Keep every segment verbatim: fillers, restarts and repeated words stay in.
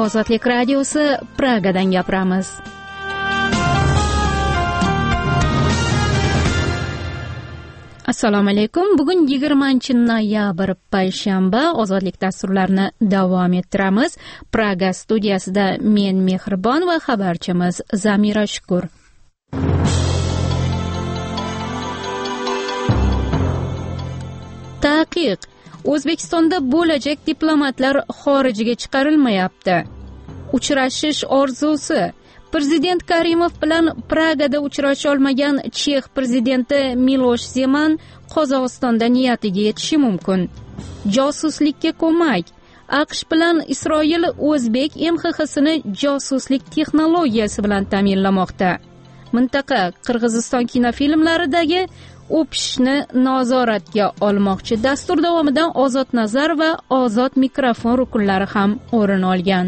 Ozodlik radiosi Pragadan gapiramiz. Assalomu alaykum. Bugun yigirmanchi noyabr payshanba. Ozodlik dasturlarini davom ettiramiz. Praga studiyasida men Mehribon va xabarchimiz Zamira Shukur. Taqiq. O'zbekistonda bo'lajak diplomatlar xorijga chiqarilmayapti. Uchrashish orzusi. Prezident Karimov bilan Pragada uchrasha olmagan Chex prezidenti Milosh Zeman Qozog'istonda niyatiga yetishi mumkin. Josuslikka ko'mak. AQSh bilan Isroil O'zbek M X X'sini josuslik texnologiyasi bilan ta'minlamoqda. Mintaqa Qirg'iziston kinofilmlaridagi o'pishni nazoratga olmoqchi. Dastur davomida Ozod nazar va ozod mikrofon rukunlari ham o'rin olgan.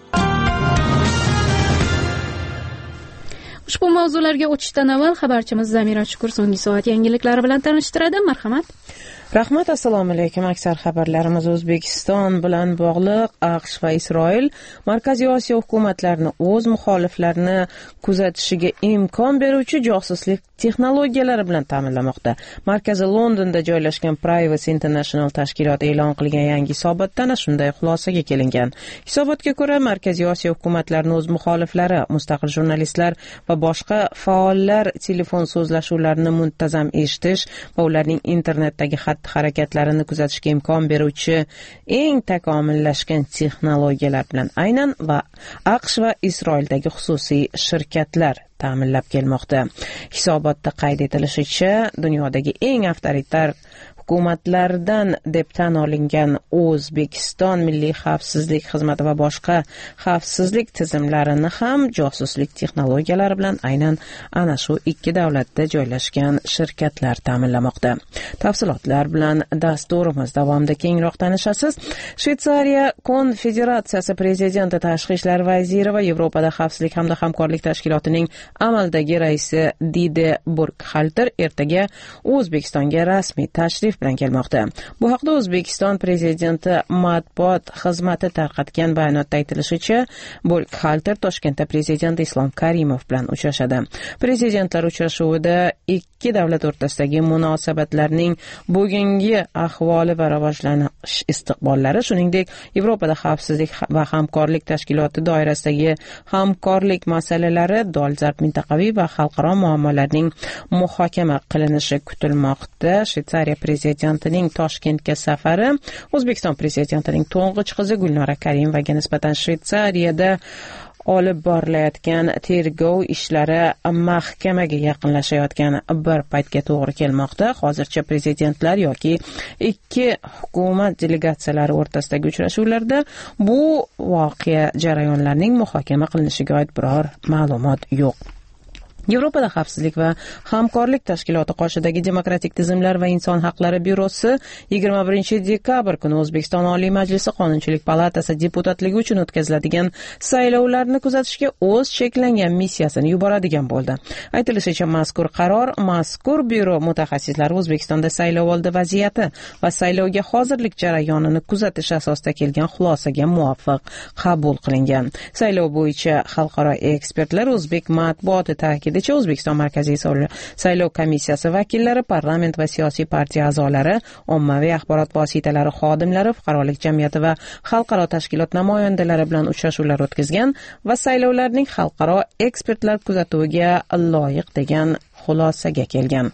Ushbu mavzularga o'tishdan avval xabarchimiz Zamira Shukur so'nggi soat yangiliklari bilan tanishtiradi. Marhamat. Rahmat, assalomu alaykum. Aksar xabarlarimiz O'zbekiston bilan bog'liq. AQSh va Isroil Markaziy Osiyo hukumatlarini o'z muxoliflarini kuzatishiga imkon beruvchi josuslik texnologiyalari bilan ta'minlamoqda. Markazi Londonda joylashgan Privacy International tashkiloti e'lon qilgan yangi hisobotda ana shunday xulosaga kelingan. Hisobotga ko'ra, Markaziy Osiyo hukumatlarini o'z muxoliflari, mustaqil jurnalistlar va boshqa faollar telefon so'zlashuvlarini muntazam eshitish va ularning internetdagi harakatlarini kuzatishga imkon beruvchi eng takomillashgan texnologiyalar bilan aynan va AQSh va Isroildagi xususiy shirkatlar ta'minlab kelmoqda. Hisobotda qayd etilishicha, dunyodagi eng avtoritar hukumatlardan deb tan olingan O'zbekiston Milliy xavfsizlik xizmati va boshqa xavfsizlik tizimlarini ham josuslik texnologiyalari bilan aynan ana shu ikki davlatda joylashgan shirkatlar ta'minlamoqda. Tafsilotlar bilan dasturimiz davomida kengroq tanishasiz. Shveysariya Konfederatsiyasi prezidenti, tashqi ishlar vaziri va Yevropada xavfsizlik hamda hamkorlik tashkilotining amaldagi raisi Dide Burkhalter ertaga O'zbekistonga rasmiy tashrif bilan kelmoqda. Bu haqda O'zbekiston prezidenti matbuot xizmati tarqatgan bayonotda aytilishicha, Burkhalter Toshkentda prezident Islom Karimov bilan uchrashadi. Prezidentlar uchrashuvida ikki davlat o'rtasidagi munosabatlarning bugungi ahvoli va rivojlanish istiqbollari, shuningdek, Yevropada xavfsizlik va hamkorlik tashkiloti doirasidagi hamkorlik masalalari, dolzarb mintaqaviy va xalqaro muammolarning muhokama qilinishi kutilmoqda. Shveysariya prezidentining Toshkentga safari O'zbekiston prezidentining to'ng'ich qizi Gulnora Karimovga nisbatan Shveysariyada olib borilayotgan tergov ishlari mahkamaga yaqinlashayotgan bir paytga to'g'ri kelmoqda. Hozircha prezidentlar yoki ikki hukumat delegatsiyalari o'rtasidagi uchrashuvlarda bu voqea jarayonlarining muhokama qilinishiga oid biror ma'lumot yo'q. Yevropada xavfsizlik va hamkorlik tashkiloti qoshidagi demokratik tizimlar va inson haqlari byurosi yigirma birinchi dekabr kuni O'zbekiston Oliy Majlisi Qonunchilik palatasi deputatligi uchun o'tkaziladigan saylovlarni kuzatishga o'z cheklangan missiyasini yuboradigan bo'ldi. Aytilishicha, mazkur qaror mazkur byuro mutaxassislari O'zbekistonda saylovoldi vaziyati va saylovga hozirlik jarayonini kuzatish asosida kelgan xulosaga muvofiq qabul qilingan. Saylov bo'yicha xalqaro ekspertlar o'zbek matbuoti ta'kid O'zbekiston Markaziy saylov komissiyasi vakillari, parlament va siyosiy partiya a'zolari, ommaviy axborot vositalari xodimlari, fuqarolik jamiyati va xalqaro tashkilot namoyandalari bilan uchrashuvlar o'tkazgan va saylovlarning xalqaro ekspertlar kuzatuviga loyiq degan xulosaga kelgan.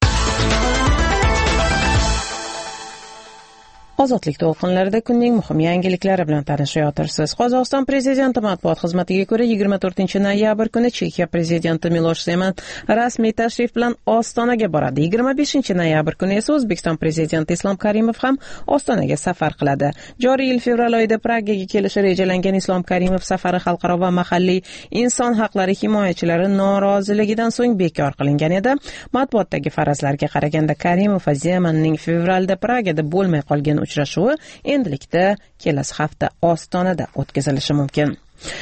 Ozodlik to'lqinlarida kunning muhim yangiliklari bilan tanishayotirsiz. Qozog'iston prezidenti matbuot xizmatiga ko'ra, yigirma to'rtinchi noyabr kuni Chexiya prezidenti Milosh Zeman rasmiy tashrif bilan Ostonaga boradi. yigirma beshinchi noyabr kuni esa O'zbekiston prezidenti Islom Karimov ham Ostonaga safar qiladi. Joriy yil fevral oyida Pragaga kelishi rejalangan Islom Karimov safari xalqaro va mahalliy inson haqlari himoyachilari noroziligidan so'ng bekor qilingan edi. Matbuotdagi farazlarga qaraganda Karimov va Zemanning fevralda Pragada bo'lmay qolgan uchrashuvi endilikda kelasi hafta Ostonada o'tkazilishi mumkin.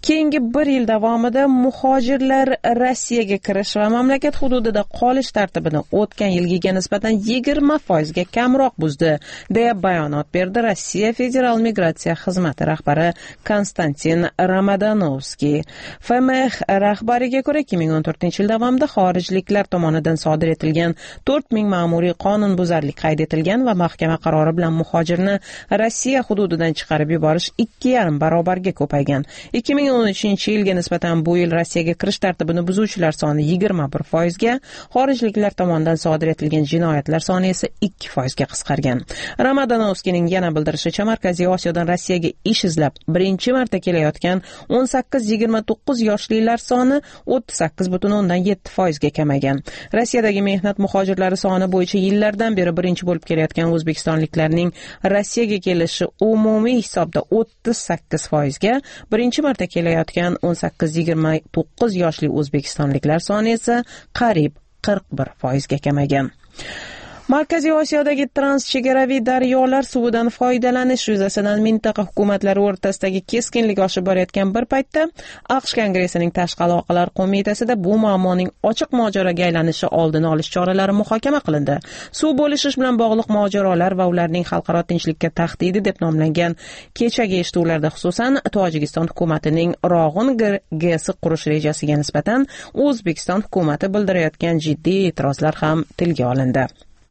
keyingi bir yil davomida muhojirlar Rossiyaga kirish va mamlakat hududida qolish tartibini o'tgan yilgiga nisbatan yigirma foizga kamroq buzdi, deya bayonot berdi Rossiya Federal migratsiya xizmati rahbari Konstantin Ramadanovskiy. F M X rahbariga ko'ra ikki ming o'n to'rtinchi yil davomida xorijliklar tomonidan sodir etilgan to'rt ming ma'muriy qonunbuzarlik qayd etilgan va mahkama qarori bilan muhojirni Rossiya hududidan chiqarib yuborish ikki yarim barobarga ko'paygan. ikki ming o'n uchinchi yilga nisbatan bu yil Rossiyaga kirish tartibini buzuvchilar soni yigirma bir foizga, xorijliklar tomonidan sodir etilgan jinoyatlar soni esa ikki foizga qisqargan. Ramadanovskiyning yana bildirishicha, Markaziy Osiyodan Rossiyaga ish izlab birinchi marta kelayotgan o'n sakkiz yigirma to'qqiz yoshlilar soni o'ttiz sakkiz butun o'ndan yetti foizga kamaygan. Rossiyadagi mehnat muhojirlari soni bo'yicha yillardan beri birinchi bo'lib kelayotgan o'zbekistonliklarning Rossiyaga kelishi umumiy hisobda o'ttiz sakkiz foizga, birinchi marta kelayotgan o'n sakkiz yigirma to'qqiz yoshli o'zbekistonliklar soni esa qariyb qirq bir foizga kamaygan. Markaziy Osiyodagi transchegaraviy daryolar suvidan foydalanish yuzasidan mintaqa hukumatlari o'rtasidagi keskinlik oshib borayotgan bir paytda AQSh Kongressining Tashqi aloqalar qo'mitasida bu muammoning ochiq mojaroga aylanishi oldini olish choralari muhokama qilindi. Suv bo'lishish bilan bog'liq mojarolar va ularning xalqaro tinchlikka tahdidi deb nomlangan kechagi eshituvlarda xususan Tojikiston hukumatining Rog'un GESi qurish rejasiga nisbatan O'zbekiston hukumati bildirayotgan jiddiy e'tirozlar ham tilga olindi.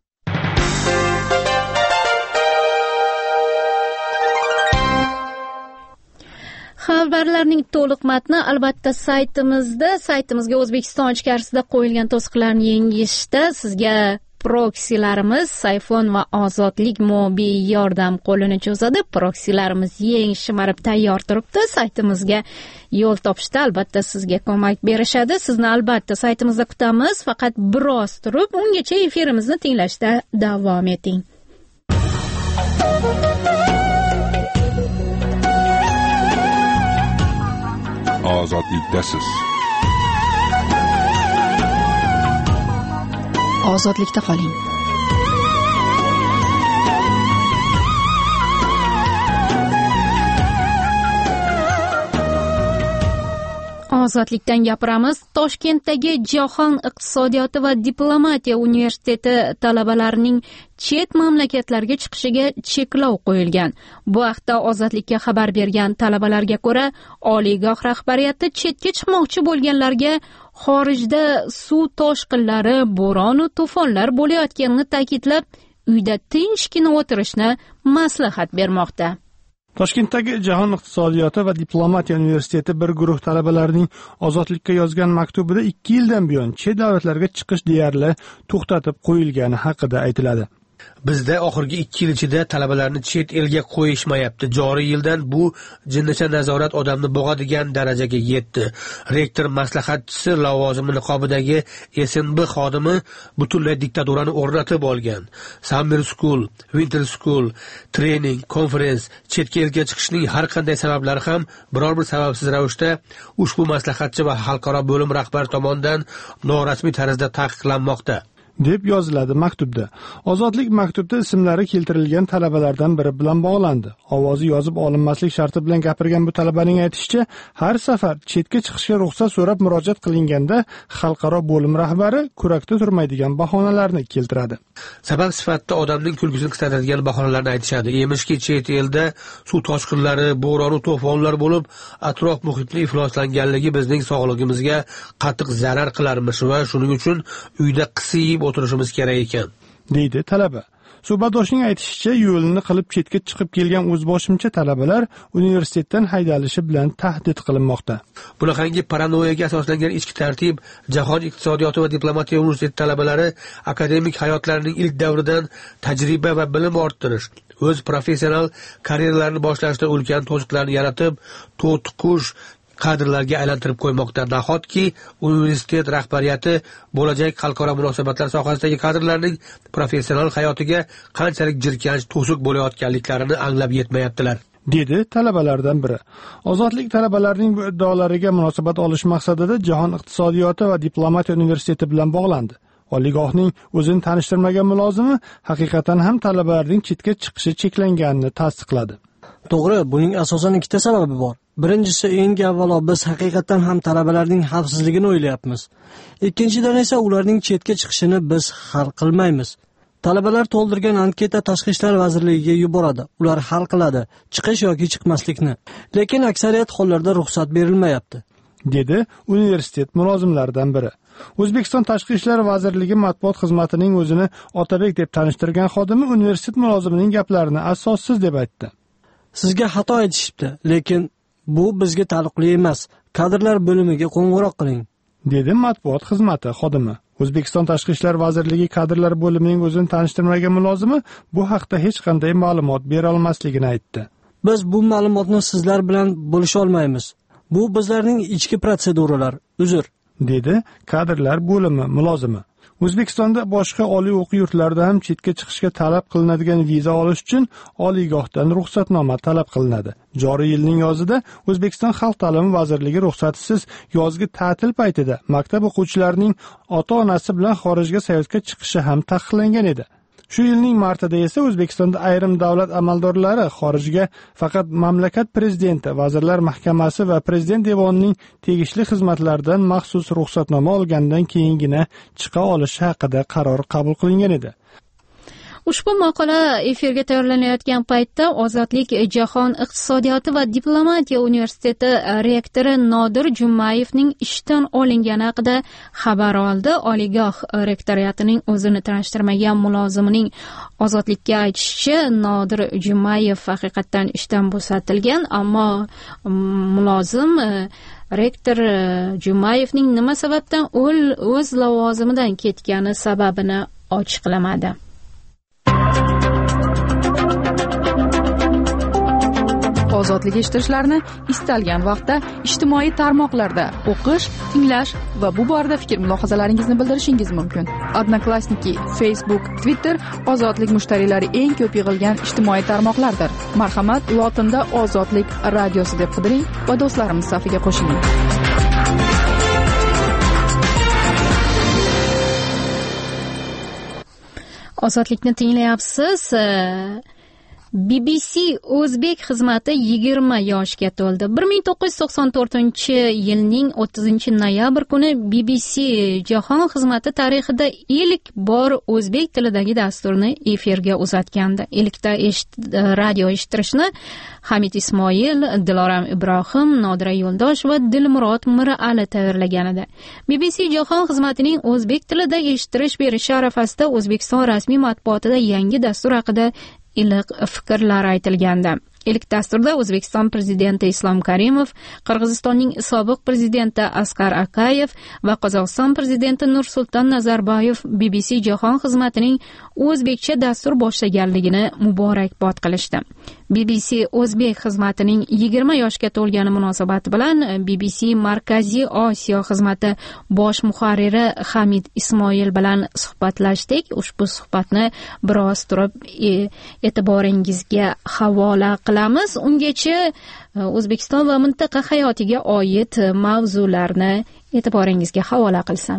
Xabarlarning to'liq matni albatta saytimizda, saytimizga O'zbekiston ichkarisida qo'yilgan to'siqlarni yengishda sizga proksilarimiz Sayfon va Ozodlik mobil yordam qo'lini cho'zadi. Proksilarimiz yangi shimarib tayyor turibdi. Saytimizga yo'l topishda albatta sizga ko'mak berishadi. Sizni albatta saytimizda kutamiz. Faqat biroz turib, ungacha efirimizni tinglashda davom eting. Ozodlikdasiz. Ozodlikda qoling. Ozodlikdan gapiramiz. Toshkentdagi Jahon iqtisodiyoti va diplomatiya universiteti talabalarining chet mamlakatlarga chiqishiga cheklov qo'yilgan. Bu haqda Ozodlikka xabar bergan talabalarga ko'ra, oliygoh rahbariyati chetga chiqmoqchi bo'lganlarga xorijda suv toshqinlari, bo'ron va to'fonlar bo'layotganini ta'kidlab, uyda tinchgina o'tirishni maslahat bermoqda. Toshkentdagi Jahon iqtisodiyoti va diplomatiya universiteti bir guruh talabalarining Ozodlikka yozgan maktubida ikki yildan buyon chet davlatlarga chiqish deyarli to'xtatib qo'yilgani haqida aytiladi. Bizda oxirgi ikki yil ichida talabalarni chet elga qo'yishmayapti. Joriy yildan bu jinnicha nazorat odamni bo'g'adigan darajaga yetdi. Rektor maslahatchisi lavozimi niqobidagi S N B xodimi butunlay diktaturani o'rnatib olgan. Summer school, winter school, training, konferens, chetga elga chiqishning har qanday sabablari ham biror bir sababsiz ravishda ushbu maslahatchi va xalqaro bo'lim rahbari tomonidan norasmiy tarzda taqiqlanmoqda, deb yoziladi maktubda. Ozodlik maktubda ismlari keltirilgan talabalardan biri bilan bog'landi. Ovozi yozib olinmaslik sharti bilan gapirgan bu talabaning aytishicha, har safar chetga chiqishga ruxsat so'rab murojaat qilinganda xalqaro bo'lim rahbari kurakda turmaydigan bahonalarni keltiradi. Sabab sifatida odamning kulgisini qisqartiradigan bahonalarni aytishadi. Emishki, chet elda suv toshqinlari, bo'ron va to'fonlar bo'lib, atrof muhitni ifloslanganligi bizning sog'lig'imizga qattiq zarar qilarmish va shuning uchun uyda qisib o'tirishimiz kerak ekan, deydi talaba. Suhbatdoshning aytishicha, yo'lini qilib chetga chiqib kelgan o'zboshimcha talabalar universitetdan haydalishi bilan tahdid qilinmoqda. Bunaqangi paranoyaga asoslangan ichki tartib Jahon iqtisodiyoti va diplomatiya universiteti talabalari akademik hayotlarining ilk davridan tajriba va bilim orttirish, o'z professional karyeralarini boshlashda ulkan to'siqlarni yaratib, to'tiqush kadrlarga aylantirib qo'ymoqda. Nahotki universitet rahbariyati bo'lajak xalqaro munosabatlar sohasidagi kadrlarning professional hayotiga qanchalik jirkanch to'siq bo'layotganliklarini anglab yetmayaptilar, dedi talabalardan biri. Ozodlik talabalarining bu iddaolariga munosabat olish maqsadida Jahon iqtisodiyoti va diplomatiya universiteti bilan bog'landi. Oliygohning o'zini tanishtirmagan mulozimi haqiqatan ham talabalarning chetga chiqishi cheklanganini tasdiqladi. To'g'ri, buning asosan ikkita sababi bor. Birinchisi, eng avvalo biz haqiqatan ham talabalarning xavfsizligini o'ylayapmiz. Ikkinchidan esa ularning chetga chiqishini biz hal qilmaymiz. Talabalar to'ldirgan anketa Tashqi ishlar vazirligiga yuboradi. Ular hal qiladi, chiqish yoki chiqmaslikni. Lekin aksariyat hollarda ruxsat berilmayapti, dedi universitet mulozimlaridan biri. O'zbekiston Tashqi ishlar vazirligi matbuot xizmatining o'zini Otabek deb tanishtirgan xodimi universitet mulozimining gaplarini asossiz deb aytdi. Sizga xato aytishibdi, lekin bu bizga taalluqli emas. Kadrlar bo'limiga qo'ng'iroq qiling, dedi matbuot xizmati xodimi. O'zbekiston Tashqi ishlar vazirligi kadrlar bo'limining o'zini tanishtirmagan mulozimi bu haqda hech qanday ma'lumot bera olmasligini aytdi. Biz bu ma'lumotni sizlar bilan bo'lisha olmaymiz. Bu bizlarning ichki protseduralar. Uzr, dedi kadrlar bo'limi mulozimi. O'zbekistonda boshqa oliy o'quv yurtlarida ham chetga chiqishga talab qilinadigan viza olish uchun oliygohdan ruxsatnoma talab qilinadi. Joriy yilning yozida O'zbekiston Xalq ta'limi vazirligi ruxsatsiz yozgi ta'til paytida maktab o'quvchilarining ota-onasi bilan xorijga sayohatga chiqishi ham taqiqlangan edi. Shu yilning martida esa O'zbekistonda ayrim davlat amaldorlari xorijga faqat mamlakat prezidenti, vazirlar mahkamasi va prezident devonining tegishli xizmatlaridan maxsus ruxsatnoma olgandan keyingina chiqa olishi haqida qaror qabul qilingan edi. Ushbu maqola efirga tayyorlanayotgan paytda Ozodlik jahon iqtisodiyoti va diplomatiya universiteti rektori Nodir Jumayevning ishdan olingani haqida xabar oldi. Oliygoh rektoriyatining o'zini tanishtirmagan mulozimining Ozodlikka aytishicha, Nodir Jumayev haqiqatan ishdan bo'shatilgan, ammo mulozim rektor Jumayevning nima sababdan o'z lavozimidan ketgani sababini ochiqlamadi. Ozodlik eshittirishlarini istalgan vaqtda ijtimoiy tarmoqlarda o'qish, tinglash va bu borada fikr-mulohazalaringizni bildirishingiz mumkin. Odnoklassniki, Facebook, Twitter Ozodlik mushtariylari eng ko'p yig'ilgan ijtimoiy tarmoqlardir. Marhamat, lotinda Ozodlik radiosi deb qidiring va do'stlarimiz safiga qo'shiling. Ozodlikni tinglayapsiz. B B C O'zbek xizmati yigirma yoshga to'ldi. bir ming to'qqiz yuz to'qson to'rtinchi yilning o'ttizinchi noyabr kuni B B C jahon xizmati tarixida ilk bor o'zbek tilidagi dasturni efirga uzatgandi. Ilkda radio eshittirishni Hamid Ismoil, Diloram Ibrohim, Nodira Yo'ldosh va Dilmurod Mirali tayyorlagan edi. B B C jahon xizmatining o'zbek tilida eshittirish berishi arafasida O'zbekiston rasmiy matbuotida yangi dastur haqida iliq fikrlar aytilgandi. Ilk dasturda O'zbekiston prezidenti Islom Karimov, Qirg'izistonning sobiq prezidenti Asqar Akayev va Qozog'iston prezidenti Nursulton Nazarboyev B B C jahon xizmatining o'zbekcha dastur boshlaganligini muborakbod qilishdi. B B C O'zbek xizmatining yigirma yoshga to'lgani munosabati bilan B B C Markaziy Osiyo xizmati bosh muharriri Hamid Ismoil bilan suhbatlashdik. Ushbu suhbatni biroz turib e'tiboringizga havola qilamiz. Ungacha O'zbekiston va mintaqa hayotiga oid mavzularni e'tiboringizga havola qilsam.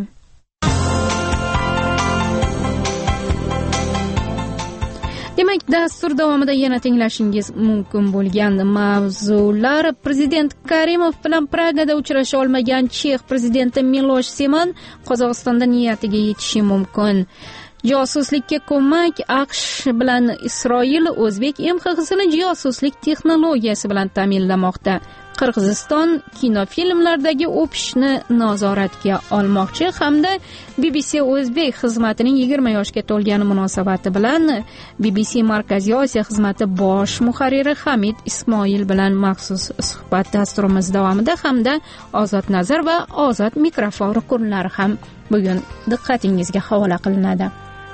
Demak, dastur davomida yana tinglashingiz mumkin bo'lgan mavzular: Prezident Karimov bilan Pragada uchrasha olmagan Chex prezidenti Milosh Zeman Qozog'istonda niyatiga yetishi mumkin. Josuslikka ko'mak: AQSh bilan Isroil o'zbek M X X'ini josuslik texnologiyasi bilan ta'minlamoqda. Qirg'iziston kinofilmlardagi o'pishni nazoratga olmoqchi hamda B B C O'zbek xizmatining yigirma yoshga to'lgani munosabati bilan B B C Markaziy Osiyo xizmati bosh muharriri Hamid Ismoil bilan maxsus suhbat dasturimiz davomida hamda Ozod Nazar va Ozod mikrofon rukunlari ham bugun diqqatingizga havola qilinadi.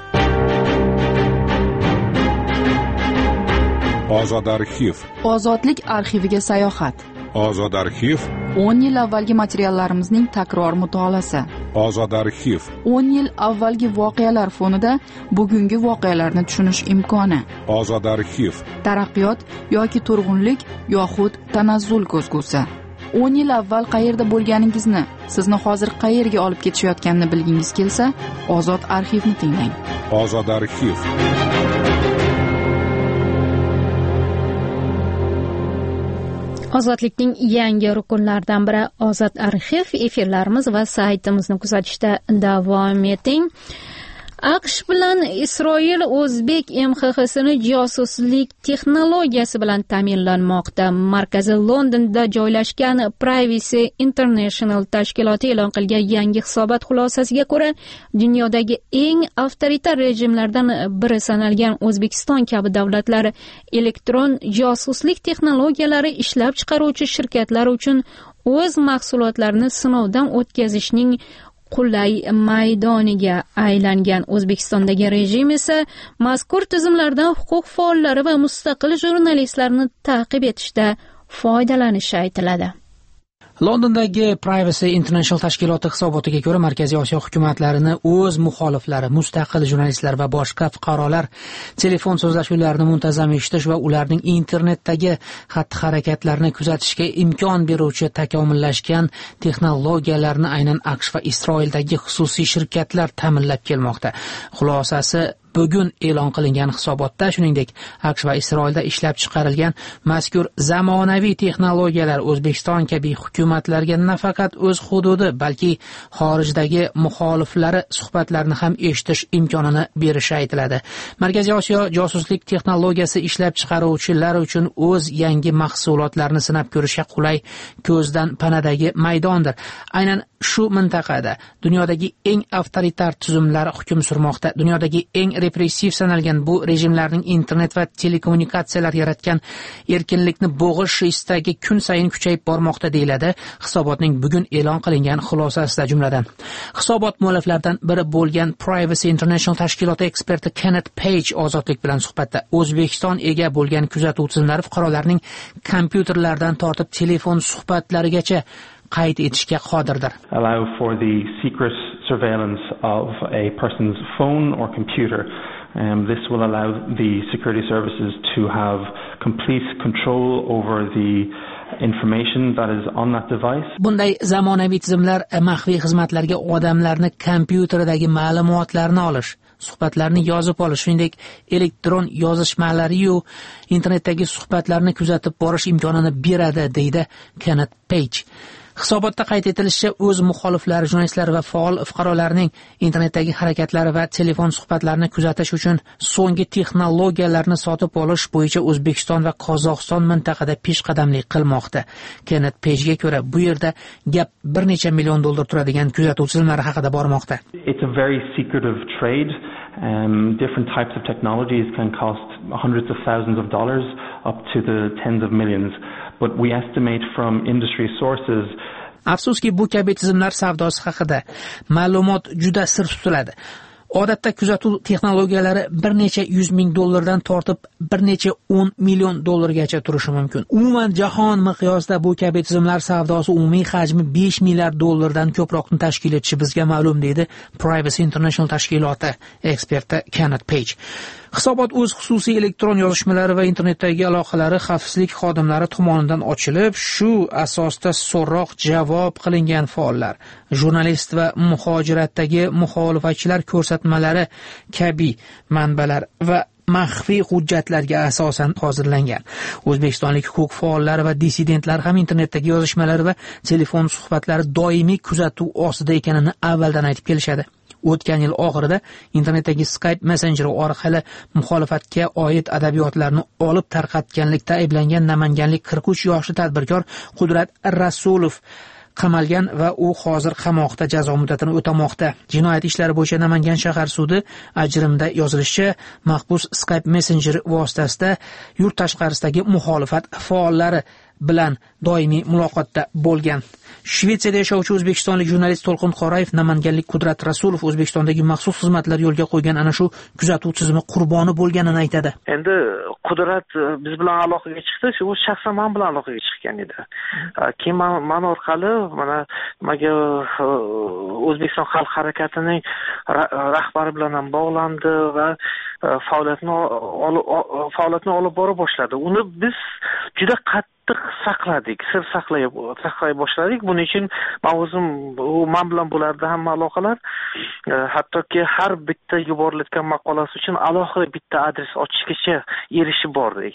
Ozod arxiv. Ozodlik arxiviga sayohat. Ozod arxiv. o'n yil avvalgi materiallarimizning takror mutolaasi. Ozod arxiv. o'n yil avvalgi voqealar fonida bugungi voqealarni tushunish imkoni. Ozod arxiv. Taraqqiyot yoki turg'unlik yoxud tanazzul ko'zgusi. o'n yil avval qayerda bo'lganingizni, sizni hozir qayerga olib ketishayotganini bilgingiz kelsa, Ozod arxivni tinglang. Ozod arxiv. Ozodlikning yangi rukunlaridan biri Ozod arxiv. Efirlarimiz va saytimizni kuzatishda davom eting. AQSh bilan Isroil O'zbek M X X'ni josuslik texnologiyasi bilan ta'minlanmoqda. Markazi Londonda joylashgan Privacy International tashkiloti e'lon qilgan yangi hisobot xulosasiga ko'ra, dunyodagi eng avtoritar rejimlardan biri sanalgan O'zbekiston kabi davlatlar elektron josuslik texnologiyalari ishlab chiqaruvchi shirkatlar uchun o'z mahsulotlarini sinovdan o'tkazishning qulay maydoniga aylangan. O'zbekistondagi rejim esa mazkur tizimlardan huquq faollari va mustaqil jurnalistlarni ta'qib etishda foydalanishi aytiladi. Londondagi Privacy International tashkiloti hisobotiga ko'ra, Markaziy Osiyo hukumatlarini o'z muxoliflari, mustaqil jurnalistlar va boshqa fuqarolar telefon so'zlashuvlarini muntazam eshitish va ularning internetdagi xatti-harakatlarini kuzatishga imkon beruvchi takomillashgan texnologiyalarni aynan AQSh va Isroildagi xususiy shirkatlar ta'minlab kelmoqda. Xulosasi bugun e'lon qilingan hisobotda, shuningdek, AQSh va Isroilda ishlab chiqarilgan mazkur zamonaviy texnologiyalar O'zbekiston kabi hukumatlarga nafaqat o'z hududi, balki xorijdagi muxoliflari suhbatlarini ham eshitish imkonini berishi aytiladi. Markaziy Osiyo josuslik texnologiyasi ishlab chiqaruvchilar uchun o'z yangi mahsulotlarini sinab ko'rishga qulay ko'zdan panadagi maydondir. Aynan shu mintaqada dunyodagi eng avtoritar tuzumlar hukm surmoqda. Dunyodagi eng repressiv sanalgan bu rejimlarning internet va telekommunikatsiyalar yaratgan erkinlikni bo'g'ish istagi kun sayin kuchayib bormoqda deyiladi hisobotning bugun e'lon qilingan xulosasida jumladan. Hisobot mualliflaridan biri bo'lgan Privacy International tashkiloti eksperti Kenneth Page ozodlik bilan suhbatda O'zbekiston ega bo'lgan kuzatuv tizimlari fuqarolarning kompyuterlardan tortib telefon suhbatlarigacha qayd etishga qodirdir. Allow for the secret surveillance of a person's phone or computer. Um, this will allow the security services to have complete control over the information that is on that device. Bunday zamonaviy tizimlar maxfiy xizmatlarga odamlarni kompyuteridagi ma'lumotlarni olish, suhbatlarni yozib olish, shuningdek elektron yozishmalari-yu internetdagi suhbatlarni kuzatib borish imkonini beradi, deydi Kenneth Page. Hisobotda qayd etilishicha, o'z muxoliflari, jurnalistlar va faol fuqarolarning internetdagi harakatlari va telefon suhbatlarini kuzatish uchun so'nggi texnologiyalarni sotib olish bo'yicha O'zbekiston va Qozog'iston mintaqada peshqadamlik qilmoqda. Kenneth Page'ga ko'ra, bu yerda gap bir necha million dollar turadigan kuzatuv tizimlari haqida bormoqda. It's a very secretive trade. Um, different types of technologies can cost hundreds of thousands of dollars up to the tens of millions. But we estimate from industry sources. Afsuski, bu kabi tizimlar savdosi haqida ma'lumot juda sir tutiladi. Odatda kuzatuv texnologiyalari bir necha yuz ming dollardan tortib bir necha o'n million dollargacha turishi mumkin. Umuman jahon miqyosida bu kabi tizimlar savdosi umumiy hajmi besh milliard dollardan ko'proqni tashkil etishi bizga ma'lum, deydi Privacy International tashkiloti eksperti Kenneth Page. Hisobot o'z xususiy elektron yozishmalari va internetdagi aloqalari xavfsizlik xodimlari tomonidan ochilib, shu asosda so'roq javob qilingan faollar, jurnalist va muhojiratdagi muxolifatchilar ko'rsatmalari kabi manbalar va maxfiy hujjatlarga asosan hozirlangan. O'zbekistonlik huquq faollari va dissidentlar ham internetdagi yozishmalari va telefon suhbatlari doimiy kuzatuv ostida ekanini avvaldan aytib kelishadi. O'tgan yil oxirida internetdagi Skype Messenger orqali muxolifatga oid adabiyotlarni olib tarqatganlikda ayblangan namanganlik qirq uch yoshli tadbirkor Qudrat Rasulov qamalgan va u hozir qamoqda jazo muddatini o'tamoqda. Jinoyat ishlari bo'yicha Namangan shahar sudi ajrimda yozilishicha, mahbus Skype Messenger vositasida yurt tashqarisidagi muxolifat faollari bilan doimiy muloqotda bo'lgan. Shvetsiyada yashovchi o'zbekistonlik jurnalist To'lqin Qorayev namanganlik Qudrat Rasulov O'zbekistondagi maxsus xizmatlar yo'lga qo'ygan ana shu kuzatuv tizimi qurboni bo'lganini aytadi. Endi Qudrat biz bilan aloqaga chiqdi, shu shaxsan men bilan aloqaga chiqqan edi. Keyin men orqali mana nimaga O'zbekiston xalq harakatining rahbari bilan ham bog'landi va faoliyatni faoliyatni olib bora boshladi. Uni biz juda qattiq saqladik, sir saqlay saqlay boshladik. Buning uchun men o'zim u men bilan bo'lardi hamma aloqalar. Hattoki har bitta yuborilayotgan maqolasi uchun alohida bitta adres ochishgacha erishib bordik.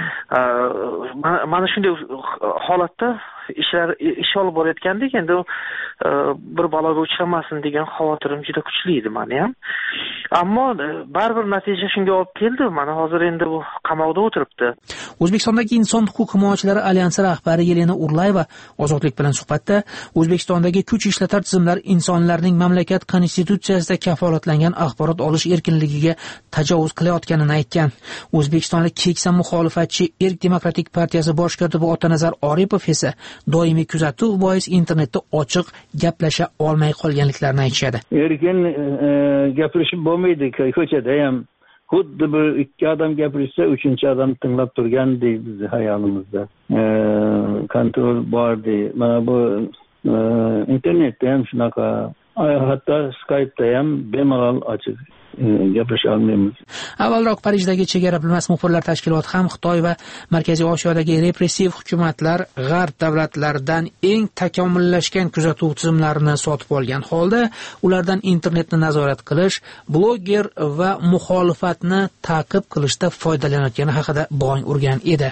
Mana shunday holatda ishlar ish olib borayotgandik, endi bir baloga uchramasin degan xavotirim juda kuchli edi meni ham. Ammo baribir natija shunga olib keldi. Mana hozir endi u qamoqda o'tiribdi. O'zbekistondagi inson huquq himoyachilari alyansi rahbari Yelena Urlayeva Ozodlik bilan suhbatda O'zbekistondagi kuch ishlatar tizimlar insonlarning mamlakat konstitutsiyasida kafolatlangan axborot olish erkinligiga tajovuz qilayotganini aytgan. O'zbekistonlik keksa muxolifatchi Erk demokratik partiyasi bosh kotibi Otanazar Oripov esa doimiy kuzatuv bois internetda ochiq gaplasha olmay qolganliklarini aytishadi. Erkin gaplashib bo'lmaydi ko'chada ham. Xuddi bir ikki odam gapirsa, uchinchi odam tinglab turgan deydi hayolimizda. Kontrol bordi. Mana bu internetda ham shunaqa, hatto Skype'da ham bemalol ochiq gaplasha olmaymiz. Avvalroq Parijdagi chegara bilmas muxbirlar tashkiloti ham Xitoy va Markaziy Osiyodagi repressiv hukumatlar g'arb davlatlaridan eng takomillashgan kuzatuv tizimlarini sotib olgan holda ulardan internetni nazorat qilish, bloger va muxolifatni ta'qib qilishda foydalanayotgani haqida bong urgan edi.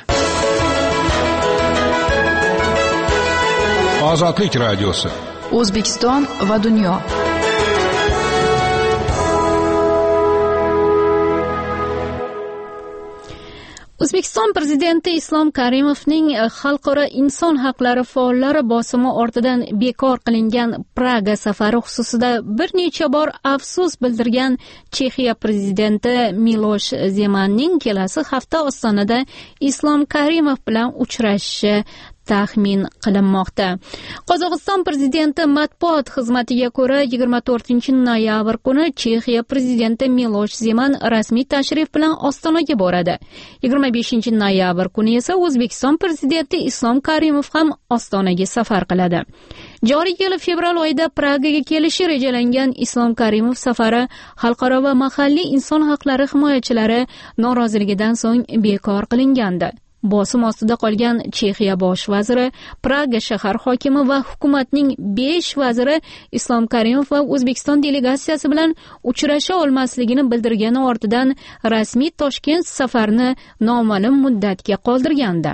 Ozodlik radiosi. O'zbekiston va dunyo. O'zbekiston prezidenti Islom Karimovning xalqaro inson haqlari faollari bosimi ortidan bekor qilingan Praga safari xususida bir necha bor afsus bildirgan Chexiya prezidenti Milosh Zemanning kelasi hafta Ostonada Islom Karimov bilan uchrashishi taxmin qilinmoqda. Qozog'iston prezidenti matbuot xizmatiga ko'ra yigirma to'rtinchi noyabr kuni Chexiya prezidenti Milosh Zeman rasmiy tashrif bilan Ostonaga boradi. yigirma beshinchi noyabr kuni esa O'zbekiston prezidenti Islom Karimov ham Ostonaga safar qiladi. Joriy yil fevral oyida Pragaga kelishi rejalangan Islom Karimov safari xalqaro va mahalliy inson haqlari himoyachilari noroziligidan so'ng bekor qilingandi. Bosim ostida qolgan Chexiya bosh vaziri, Praga shahar hokimi va hukumatning besh vaziri Islom Karimov va O'zbekiston delegatsiyasi bilan uchrasha olmasligini bildirgani ortidan rasmiy Toshkent safarini noma'lum muddatga qoldirgandi.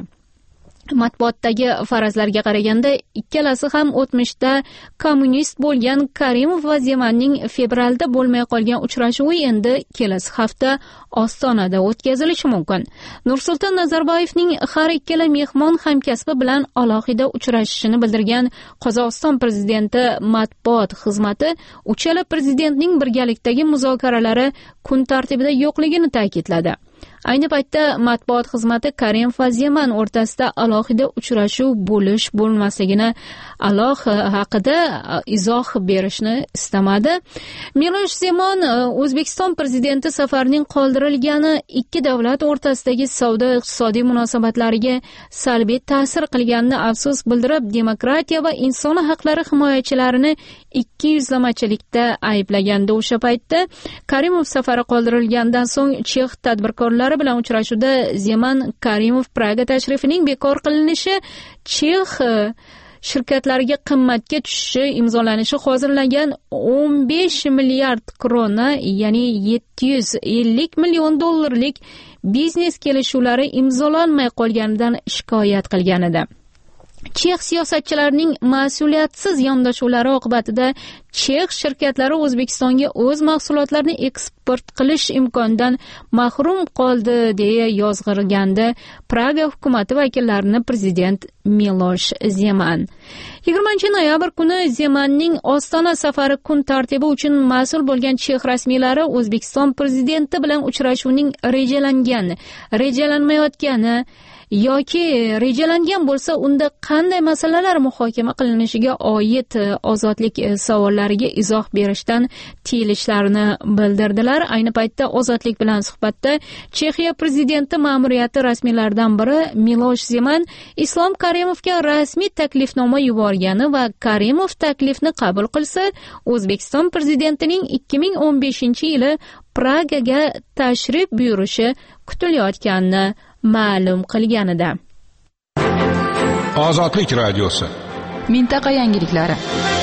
Matbuotdagi farazlarga qaraganda ikkalasi ham o'tmishda kommunist bo'lgan Karimov va Zemanning fevralda bo'lmay qolgan uchrashuvi endi kelasi hafta Ostonada o'tkazilishi mumkin. Nursulton Nazarboyevning har ikkala mehmon hamkasbi bilan alohida uchrashishini bildirgan Qozog'iston prezidenti matbuot xizmati uchala prezidentning birgalikdagi muzokaralari kun tartibida yo'qligini ta'kidladi. Ayni paytda matbuot xizmati Karimov va Zeman o'rtasida alohida uchrashuv bo'lish bo'lmasligini aloh haqida izoh berishni istamadi. Milosh Zeman O'zbekiston prezidenti safarining qoldirilgani ikki davlat o'rtasidagi savdo-iqtisodiy munosabatlariga salbiy ta'sir qilganini afsus bildirib, demokratiya va inson haqlari himoyachilarini ikki yuzlamachilikda ayblaganda o'sha paytda Karimov safari qoldirilgandan so'ng Chex tadbirkorlari bilan uchrashuvda Zeman Karimov Praga tashrifining bekor qilinishi Chex shirkatlariga qimmatga tushishi imzolanishi hozirlangan o'n besh milliard krona, ya'ni yetti yuz ellik million dollarlik biznes kelishuvlari imzolanmay qolganidan shikoyat qilgan edi. Chex siyosatchilarining mas'uliyatsiz yondashuvlari oqibatida Chex shirkatlari O'zbekistonga o'z mahsulotlarini eksport qilish imkonidan mahrum qoldi deya yozg'irgandi Praga hukumati vakillarini prezident Milosh Zeman. yigirmanchi noyabr kuni Zemanning Ostona safari kun tartibi uchun mas'ul bo'lgan Chex rasmiylari O'zbekiston prezidenti bilan uchrashuvning rejalangan, rejalanmayotgani yoki rejalangan bo'lsa unda qanday masalalar muhokama qilinishiga oid ozodlik savollariga izoh berishdan tiyilishlarini bildirdilar. Ayni paytda ozodlik bilan suhbatda Chexiya prezidenti ma'muriyati rasmiylaridan biri Milosh Zeman Islom Karimovga rasmiy taklifnoma yuborgani va Karimov taklifni qabul qilsa, O'zbekiston prezidentining ikki ming o'n beshinchi yili Pragaga tashrif buyurishi kutilayotganini ma'lum qilganida. Ozodlik radiosi. Mintaqa yangiliklari.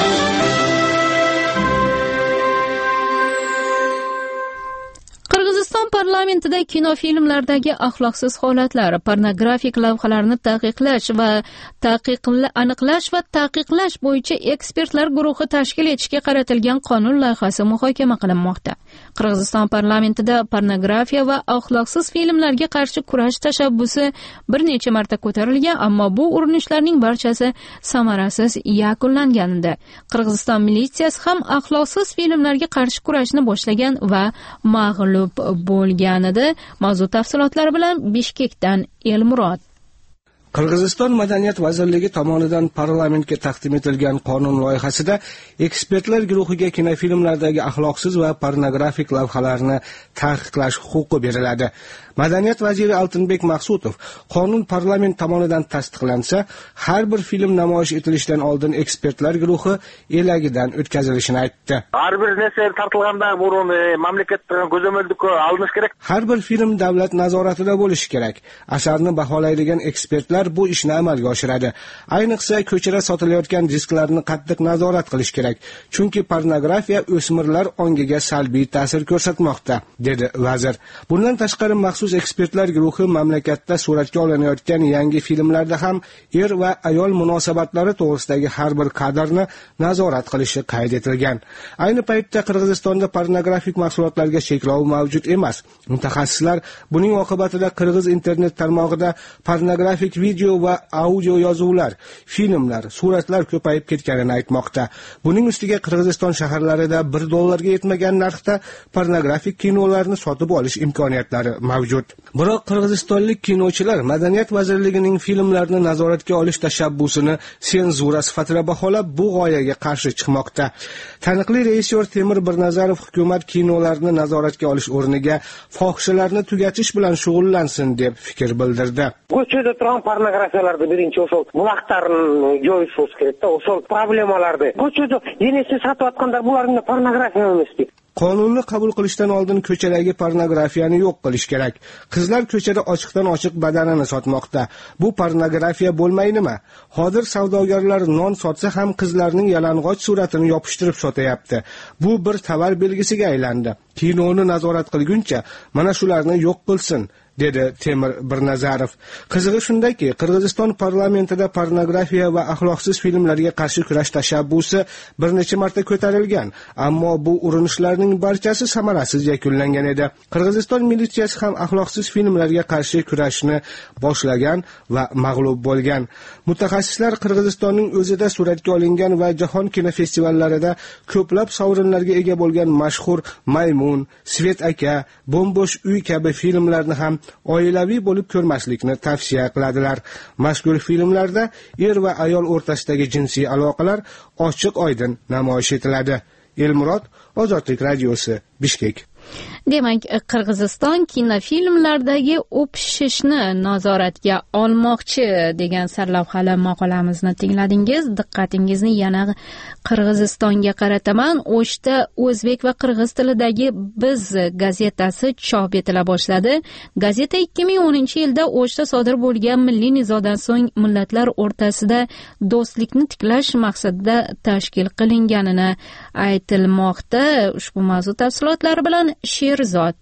Qirg'iziston parlamentida kinofilmlardagi axloqsiz holatlar, pornografik lavhalarni taqiqlash va taqiqla aniqlash va taqiqlash bo'yicha ekspertlar guruhi tashkil etishga qaratilgan qonun loyihasi muhokama qilinmoqda. Qirg'iziston parlamentida pornografiya va axloqsiz filmlarga qarshi kurash tashabbusi bir necha marta ko'tarilgan, ammo bu urinishlarning barchasi samarasiz yakunlangan edi. Qirg'iziston militsiyasi ham axloqsiz filmlarga qarshi kurashni boshlagan va mag'lub bo'lgan edi. Mavzu tafsilotlari bilan Bishkekdan Elmurod. Qirg'iziston Madaniyat vazirligi tomonidan parlamentga taqdim etilgan qonun loyihasida ekspertlar guruhiga kinofilmlardagi axloqsiz va pornografik lavhalarni taqiqlash huquqi beriladi. Madaniyat vaziri Altinbek Maqsutov qonun parlament tomonidan tasdiqlansa, har bir film namoyish etilishidan oldin ekspertlar guruhi elagidan o'tkazilishini aytdi. Har bir narsa tartilganda burun mamlakatdan ko'zamollikka alinish kerak. Har bir film davlat nazoratida bo'lishi kerak. Asarni baholaydigan ekspertlar bu ishni amalga oshiradi. Ayniqsa ko'chada sotilayotgan disklarni qattiq nazorat qilish kerak, chunki pornografiya o'smirlar ongiga salbiy ta'sir ko'rsatmoqda, dedi vazir. Bundan tashqari maxsus ekspertlar guruhi mamlakatda suratga olinayotgan yangi filmlarda ham er va ayol munosabatlari to'g'risidagi har bir kadrni nazorat qilishi qayd etilgan. Ayni paytda Qirg'izistonda pornografik mahsulotlarga cheklov mavjud emas. Mutaxassislar buning oqibatida qirg'iz internet tarmog'ida pornografik video va audio yozuvlar, filmlar, suratlar ko'payib ketganini aytmoqda. Buning ustiga Qirg'iziston shaharlarida bir dollarga yetmagan narxda pornografik kinolarni sotib olish imkoniyatlari mavjud. Biroq qirg'izistonlik kinochilar Madaniyat vazirligining filmlarni nazoratga olish tashabbusini senzura sifatida baholab, bu g'oyaga qarshi chiqmoqda. Taniqli rejissyor Temur Birnazarov hukumat kinolarni nazoratga olish o'rniga fohishalarni tugatish bilan shug'ullansin deb fikr bildirdi. Ko'chada turgan pornografiyalarni birinchi o'sol buloqlarni joyish kerak-da, o'sol problemalarni. Ko'chada yenisini sotayotganlar bularning pornografiya emas. Qonunni qabul qilishdan oldin ko'chadagi pornografiyani yo'q qilish kerak. Qizlar ko'chada ochiqdan ochiq badanini sotmoqda. Bu pornografiya bo'lmaydimi? Hozir savdogarlar non sotsa ham qizlarning yalang'och suratini yopishtirib sotyapti. Bu bir tovar belgisiga aylandi. Kinoni nazorat qilguncha mana shularni yo'q qilsin, dedi Temur Birnazarov. Qizig'i shundaki, Qirg'iziston parlamentida pornografiya va axloqsiz filmlarga qarshi kurash tashabbusi bir necha marta ko'tarilgan, ammo bu urinishlarning barchasi samarasiz yakunlangan edi. Qirg'iziston militsiyasi ham axloqsiz filmlarga qarshi kurashni boshlagan va mag'lub bo'lgan. Mutaxassislar Qirg'izistonning o'zida suratga olingan va jahon kinofestivallarida ko'plab sovrinlarga ega bo'lgan mashhur Maymun, Svet aka, Bombosh uy kabi filmlarni ham oilaviy bo'lib ko'rmaslikni tavsiya qiladilar. Mazkur filmlarda er va ayol o'rtasidagi jinsiy aloqalar ochiq-oydin namoyish etiladi. Elmurod, Ozodlik radiosi, Bishkek. Demak, Qirg'iziston kinofilmlardagi o'pishishni nazoratga olmoqchi degan sarlavhali maqolamizni tingladingiz. Diqqatingizni yana Qirg'izistonga qarataman. O'shda o'zbek va qirg'iz tilidagi Biz gazetasi chop etila boshladi. Gazeta ikki ming o'ninchi yilda O'shda sodir bo'lgan milliy nizodan so'ng millatlar o'rtasida do'stlikni tiklash maqsadida tashkil qilinganini aytilmoqda. Ushbu mavzu tafsilotlari bilan Sherzod.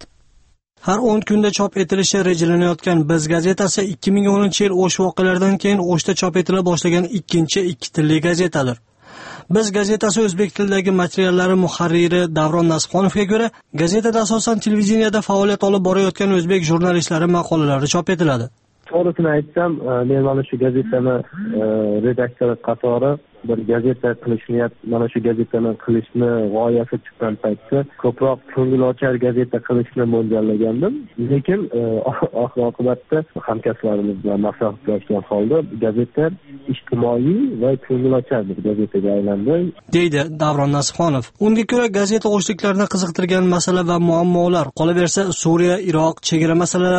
Har o'n kunda chop etilishi rejalanayotgan Biz gazetasi ikki ming o'ninchi yil O'sh voqealaridan keyin O'shda chop etila boshlagan ikkinchi ikki tilli gazetadir. Biz gazetasi o'zbek tilidagi materiallari muharriri Davron Nasibxonovga ko'ra, gazetada asosan televideniyada faoliyat olib borayotgan o'zbek jurnalistlari maqolalari chop etiladi. To'g'risini aytsam, men mana shu gazetani redaktori qatori bir gazeta qilishni, mana shu gazetani qilishni g'oyasi chiqqan paytda ko'proq ko'ngilochar gazeta qilishni mo'ljallagandim. Lekin oxir oqibatda hamkasblarimiz bilan maslahatlashgan holda gazeta ijtimoiy va ko'ngilochar bir gazetaga aylandi, deydi Davron Nasibxonov. Unga ko'ra, gazeta o'shliklarni qiziqtirgan masala va muammolar, qolaversa Suriya, Iroq chegara masalalari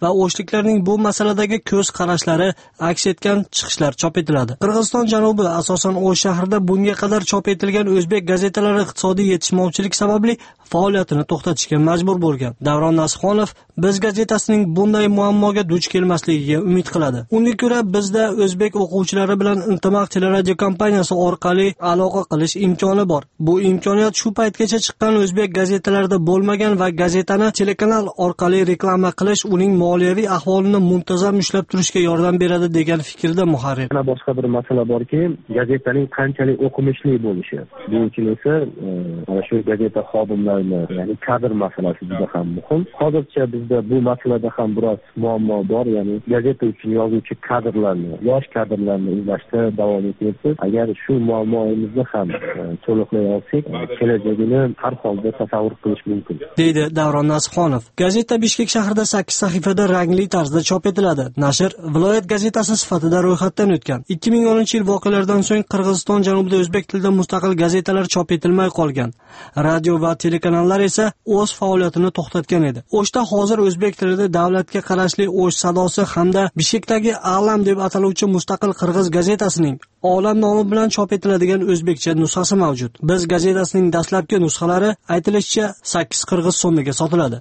va o'shliklarning bu masaladagi ko'z qarashlari aks etgan chiqishlar chop etiladi. Qirg'iziston janubi, asosan O'sh shahrida bunga qadar chop etilgan o'zbek gazetalari iqtisodiy yetishmovchilik sababli faoliyatini to'xtatishga majbur bo'lgan. Davron Nasixonov Biz gazetasining bunday muammoga duch kelmasligiga umid qiladi. Unga ko'ra, bizda o'zbek o'quvchilari bilan Intimaq teleradio kompaniyasi orqali aloqa qilish imkoni bor. Bu imkoniyat shu paytgacha chiqqan o'zbek gazetalarida bo'lmagan va gazetani telekanal orqali reklama qilish uning moliyaviy ahvolini muntazam ushlab turishga yordam beradi degan fikrda muharrir. Yana boshqa bir masala borki, gazetaning qanchalik o'qimishli bo'lishi. Bu uchun esa mana shu gazeta xodimlarini, ya'ni kadr masalasi juda ham muhim. Hozircha bizda bu masalada ham biroz muammo bor, ya'ni gazeta uchun yozuvchi kadrlarni, yosh kadrlarni izlashda davom etyapmiz. Agar shu muammoimizni ham to'liqlay olsak, kelajagini har holda tasavvur qilish mumkin, deydi Davron Nasixonov. Gazeta Bishkek shahrida sakkiz sahifada rangli tarzda chop etiladi. Nashr viloyat gazetasi sifatida ro'yxatdan o'tgan. ikki ming o'ninchi yil voqealaridan so'ng Qirg'iziston janubida o'zbek tilida mustaqil gazetalar chop etilmay qolgan. Radio va telekanallar esa o'z faoliyatini to'xtatgan edi. O'shda hozir o'zbek tilida davlatga qarashli O'sh sadosi hamda Bishkekdagi Alam deb ataluvchi mustaqil qirg'iz gazetasining Olam nomi bilan chop etiladigan o'zbekcha nusxasi mavjud. Biz gazetasining dastlabki nusxalari aytilishicha sakkiz qirg'iz so'miga sotiladi.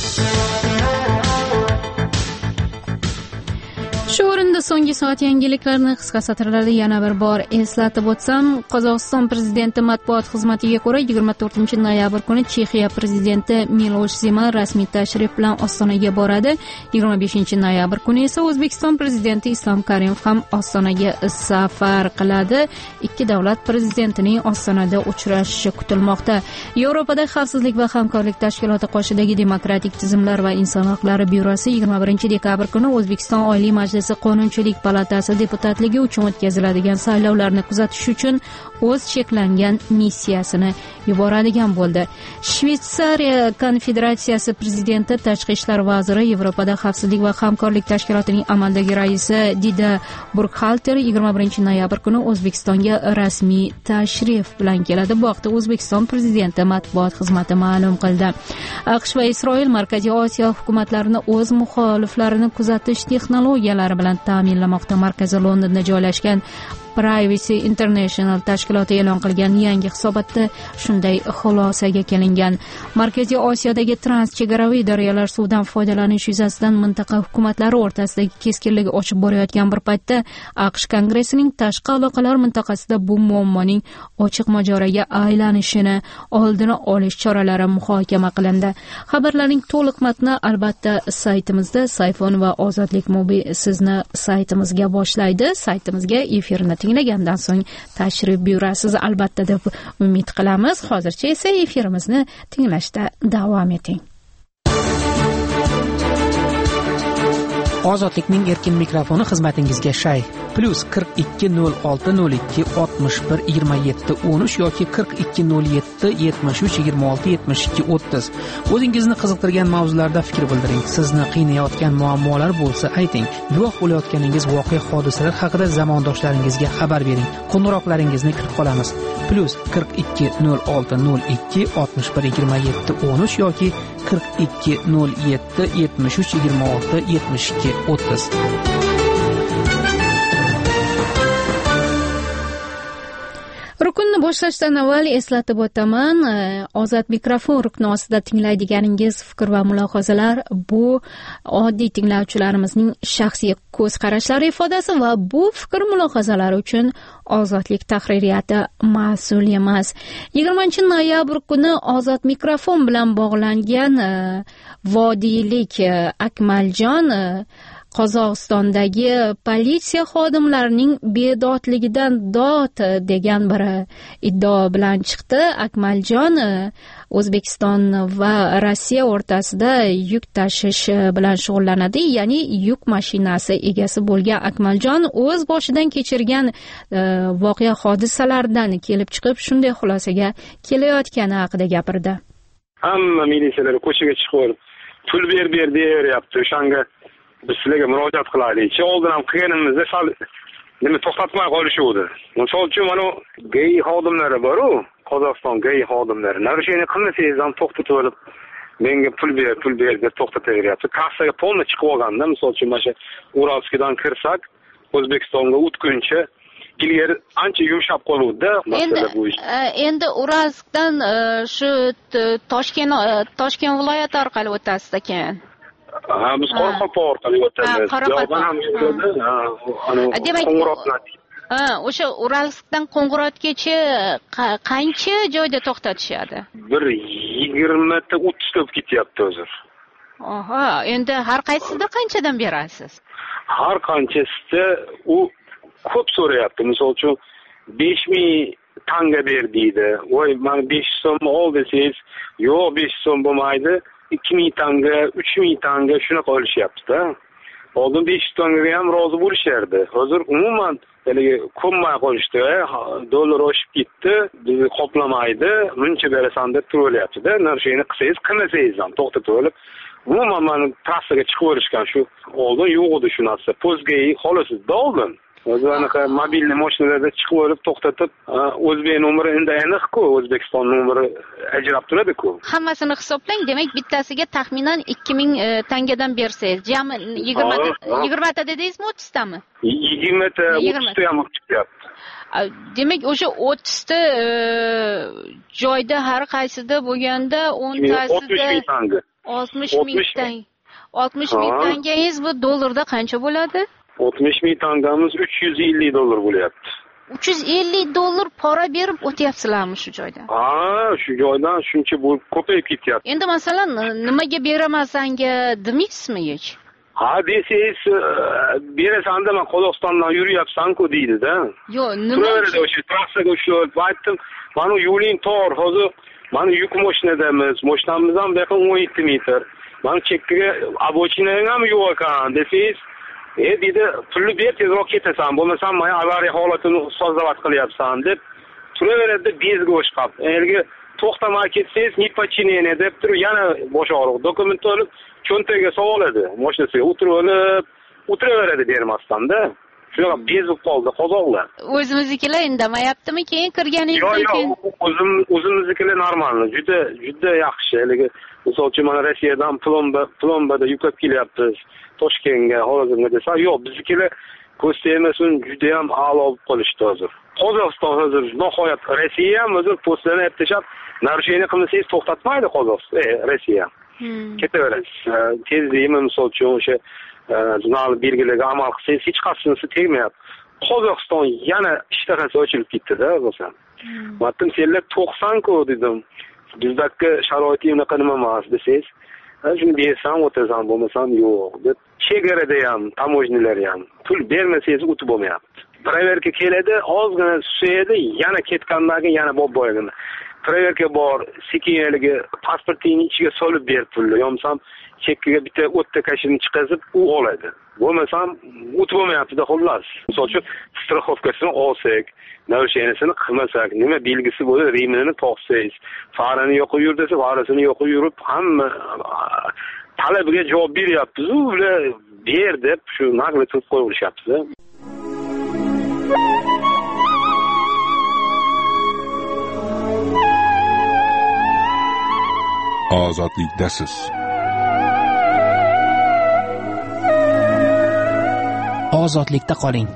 Shu o'rinda so'nggi soat yangiliklarini qisqa satrlarda yana bir bor eslatib o'tsam, Qozog'iston prezidenti matbuot xizmatiga ko'ra yigirma to'rtinchi noyabr kuni Chexiya prezidenti Milosh Zeman rasmiy tashrif bilan Ostonaga boradi. yigirma beshinchi noyabr kuni esa O'zbekiston prezidenti Islom Karimov ham Ostonaga safar qiladi. Ikki davlat prezidentining Ostonada uchrashishi kutilmoqda. Yevropada xavfsizlik va hamkorlik tashkiloti qoshidagi demokratik tizimlar va inson huquqlari byurosi yigirma birinchi dekabr kuni O'zbekiston Oliy Majlisi Qonunchilik palatasi deputatligi uchun o'tkaziladigan saylovlarni kuzatish uchun o'z cheklangan missiyasini yuboradigan bo'ldi. Shveysariya Konfederatsiyasi prezidenti, tashqi ishlar vaziri, Yevropada xavfsizlik va hamkorlik tashkilotining amaldagi raisi Dida Burkhalter yigirma birinchi noyabr kuni O'zbekistonga rasmiy tashrif bilan keladi. Bu haqda O'zbekiston prezidenti matbuot xizmati ma'lum qildi. AQSh va Isroil Markaziy Osiyo hukumatlarini o'z muxoliflarini kuzatish texnologiyalari bilan ta'minlamoqda. Markazi Londonda joylashgan Privacy International tashkiloti e'lon qilgan yangi hisobotda shunday xulosaga kelingan. Markaziy Osiyodagi transchegaraviy daryolar suvidan foydalanish yuzasidan mintaqa hukumatlari o'rtasidagi keskinlik ochib borayotgan bir paytda AQSh Kongressining tashqi aloqalar mintaqasida bu muammoning ochiq mojaroga aylanishini oldini olish choralari muhokama qilindi. Xabarlarning to'liq matni albatta saytimizda. Sayfon va Ozodlik Mobi sizni saytimizga boshlaydi. Saytimizga efirni tinglagandan so'ng tashrif buyurasiz albatta deb umid qilamiz. Hozircha esa efirimizni tinglashda davom eting. Ozodlikning erkin mikrofoni xizmatingizga shay. Plus qirq ikki nol olti nol ikki oltmish bir yigirma yetti o'n uch yoki qirq ikki nol yetti yetmish uch yigirma olti yetmish ikki o'ttiz. O'zingizni qiziqtirgan mavzularda fikr bildiring. Sizni qiynayotgan muammolar bo'lsa ayting. Guvoh bo'layotganingiz voqea hodisalar haqida zamondoshlaringizga xabar bering. Qo'ng'iroqlaringizni kutib qolamiz. Plus qirq ikki nol olti nol ikki oltmish bir yigirma yetti o'n uch yoki qirq ikki nol yetti yetmish uch yigirma olti yetmish ikki o'ttiz. Rukunni boshlashdan avval eslatib o'taman, ozod mikrofon rukni ostida tinglaydiganingiz fikr va mulohazalar bu oddiy tinglovchilarimizning shaxsiy ko'z qarashlari ifodasi va bu fikr mulohazalari uchun ozodlik tahririyati mas'ul emas. yigirmanchi noyabr kuni ozod mikrofon bilan bog'langan vodiylik Akmaljon Qozog'istondagi politsiya xodimlarining bedodligidan dod degan bir iddao bilan chiqdi. Akmaljon O'zbekiston va Rossiya o'rtasida yuk tashish bilan shug'ullanadi, ya'ni yuk mashinasi egasi bo'lgan Akmaljon o'z boshidan kechirgan e, voqea hodisalardan kelib chiqib shunday xulosaga kelayotgani haqida gapirdi. Hamma militsiyalar ko'chaga chiqib pul ber ber deyaveryapti. O'shanga biz sizlarga murojaat qilaylikchi. Oldin ham qilganimizda sal nima to'xtatmay qolishuvdi. Misol uchun mana gay xodimlari bor-ku, Qozog'iston gay xodimlari. Narusheniya qilmasangiz ham to'xtatib olib menga pul ber pul ber deb to'xtataveryapti. Kassaga polni chiqib olganda, misol uchun mana shu Uralskdan kirsak, O'zbekistonga o'tguncha ilgari ancha yumshab qoluvdi masala bu ish. Endi Uralskdan shu Toshkent Toshkent viloyati orqali o'tasiz ekan. Ha, biz Qoraqalpoq orqali o'tamiz. Yo'qdan ham yuradi. Ha, demak, Qo'ng'irotdan. Ha, o'sha Uralskdan Qo'ng'irotgacha qancha joyda to'xtatishadi? Bir yigirma ta o'ttiz ta ketyapti hozir. Aha, endi har qaysisida qanchadan berasiz? Har qanchasida u ko'p so'rayapti. Misol uchun besh ming tanga ber deydi. Voy, men besh so'm ol desangiz, yo'q besh so'm bo'lmaydi. ikki ming tanga, uch ming tanga shunaqa olishyapti-da. Oldin besh tangaga ham rozi bo'lishardi. Hozir umuman haligi ko'nmay qolishdi. Dollar oshib ketdi, bizni qoplamaydi, muncha berasan deb turaverayapti-da. Narshayni qilsangiz, qilmasangiz ham to'xtatib olib, umuman meni trassaga chiqib o'rishgan shu oldin yo'q edi shu narsa. Pozgai xolisizda oldin. O'zi anaqa mobilniy mashinalarda chiqib olib to'xtatib, O'zbek nomeri endi aniq-ku, O'zbekiston nomeri ajrab turadi-ku. Hammasini hisoblang, demak bittasiga taxminan ikki ming tangadan bersangiz, jami yigirma ta yigirma ta dedingizmi, o'ttiz tami? yigirma ta, o'ttiz ta ham chiqyapti. Demak, o'sha o'ttiz ta joyda har qaysida bo'lganda o'n tasida oltmish ming tanga. oltmish ming tanga. oltmish ming tangangiz bu dollarda qancha bo'ladi? oltmish ming tangamiz uch yuz ellik dollar bo'lyapti. uch yuz ellik dollar pora berib o'tyapsizlarmi shu joydan? Ha, shu joydan shuncha bo'lib ko'payib ketyapti. Endi masalan, nimaga beramasanga demisizmi hech? Ha, desangiz, berasan-da, men Qozog'istondan yuryapsan-ku deydi-da. Yo'q, nima uchun o'sha trassaga ushlab aytdim, "Mana yo'ling tor, hozir mana yuk mashinadamiz, mashinamiz ham bu yoqqa o'n yetti metr. Mana chekkaga obochinang ham yo'q ekan" desangiz, "E, deydi, pulni ber, tezroq ketasan, bo'lmasam men avariya holatini sozlovat qilyapsan" deb turaveradi, bezga o'shqab. Erga to'xtamay ketsangiz, "Ni починение" deb turib, yana bosh og'riq. Dokument olib, cho'ntagiga soladi, mashinasiga o'tirib olib, o'tiraveradi bermasdan-da. Shunaqa bezib qoldi qozoqlar. O'zimiznikilar indamayaptimi keyin kirganingizdan keyin? Yo'q, o'zim o'zimiznikilar normal, juda juda yaxshi. Haligi misol uchun mana Rossiyadan plomba plombada yuklab kelyapmiz Toshkentga, hozirga desa, yo'q, biznikilar ko'rsatmasin, juda ham a'lo bo'lib qolishdi hozir. Qozog'iston hozir nihoyat, Rossiya ham hozir postlarni aytishab, narshayni qilmasangiz to'xtatmaydi Qozog'iston, e, Rossiya. Ketaverasiz. Tezlikmi misol uchun o'sha jurnal belgilarga amal qilsangiz hech qasinisi tegmayapti. Qozog'iston yana ishtahasi ochilib ketdi-da, o'zim. Matn senlar to'qson-ku dedim. Bizdagi sharoit unaqa nima emas desangiz, shuni bersam o'tasan, bo'lmasam yo'q deb. Chegarada ham, tamojnilar ham pul bermasangiz o'tib bo'lmayapti. Proverka keladi, ozgina susayadi, yana ketgandan keyin yana bob boyagini. Proverka bor, sekinligi pasportning ichiga solib ber pulni, yo'msam chekkaga bitta o'tda kashini chiqazib u oladi. Bo'lmasam o'tib bo'lmayapti-da xullas. Misol uchun strixovkasini olsak, navshanisini qilmasak, nima belgisi bo'ladi, remini toqsangiz, farini yoqib yur desa, farasini yoqib yurib, hamma talabiga javob beryapmiz, ular ber deb shu naql qilib qo'yishyapti. ozodlikdasiz. Ozodlikda qoling.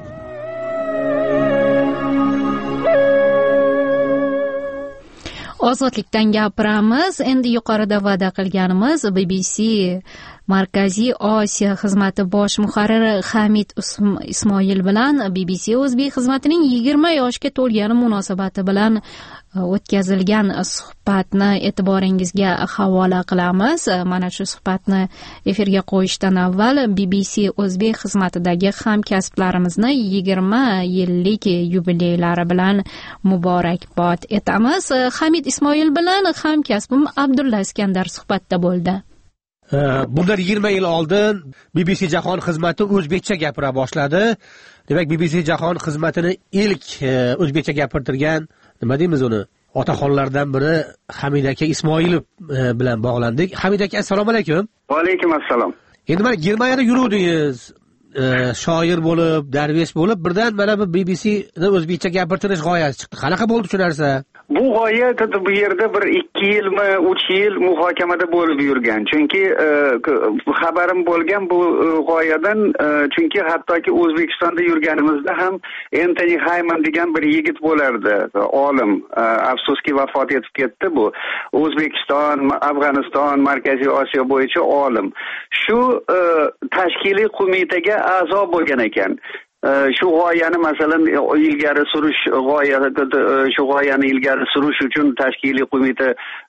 Ozodlikdan gapiramiz. Endi yuqorida va'da qilganimiz B B C Markaziy Osiyo xizmati bosh muharriri Hamid Ismoil bilan B B C o'zbek xizmatining yigirma yoshga to'lgani munosabati bilan o'tkazilgan suhbatni e'tiboringizga havola qilamiz. Mana shu suhbatni efirga qo'yishdan avval B B C o'zbek xizmatidagi hamkasblarimizni yigirma yillik yubileylari bilan muborakbod etamiz. Hamid Ismoil bilan hamkasbim Abdulla Iskandar suhbatda bo'ldi. Bundan yigirma yil oldin B B C Jahon xizmati o'zbekcha gapira boshladi. Demak, B B C Jahon xizmatini ilk o'zbekcha gapirtirgan, nima deymiz uni, otaxonlardan biri Hamid aka Ismoilov bilan bog'landik. Hamid aka, assalomu alaykum. Va alaykum assalom. Endi mana Germaniyada yuruvdingiz, shoir bo'lib, darvesh bo'lib, birdan mana bu B B C ni o'zbekcha gapirtirish g'oyasi chiqdi. Qanaqa bo'ldi shu narsa? bu g'oya bu yerda bir ikki yilmi uch yil muhokamada bo'lib yurgan, chunki xabarim bo'lgan bu g'oyadan, chunki hattoki O'zbekistonda yurganimizda ham Entoni Hayman degan bir yigit bo'lardi, olim, afsuski vafot etib ketdi. Bu O'zbekiston, Afg'oniston, Markaziy Osiyo bo'yicha olim. Shu tashkiliy qo'mitaga a'zo bo'lgan ekan. Shu g'oyani masalan ilgari surish g'oya shu g'oyani ilgari surish uchun tashkiliy qo'mita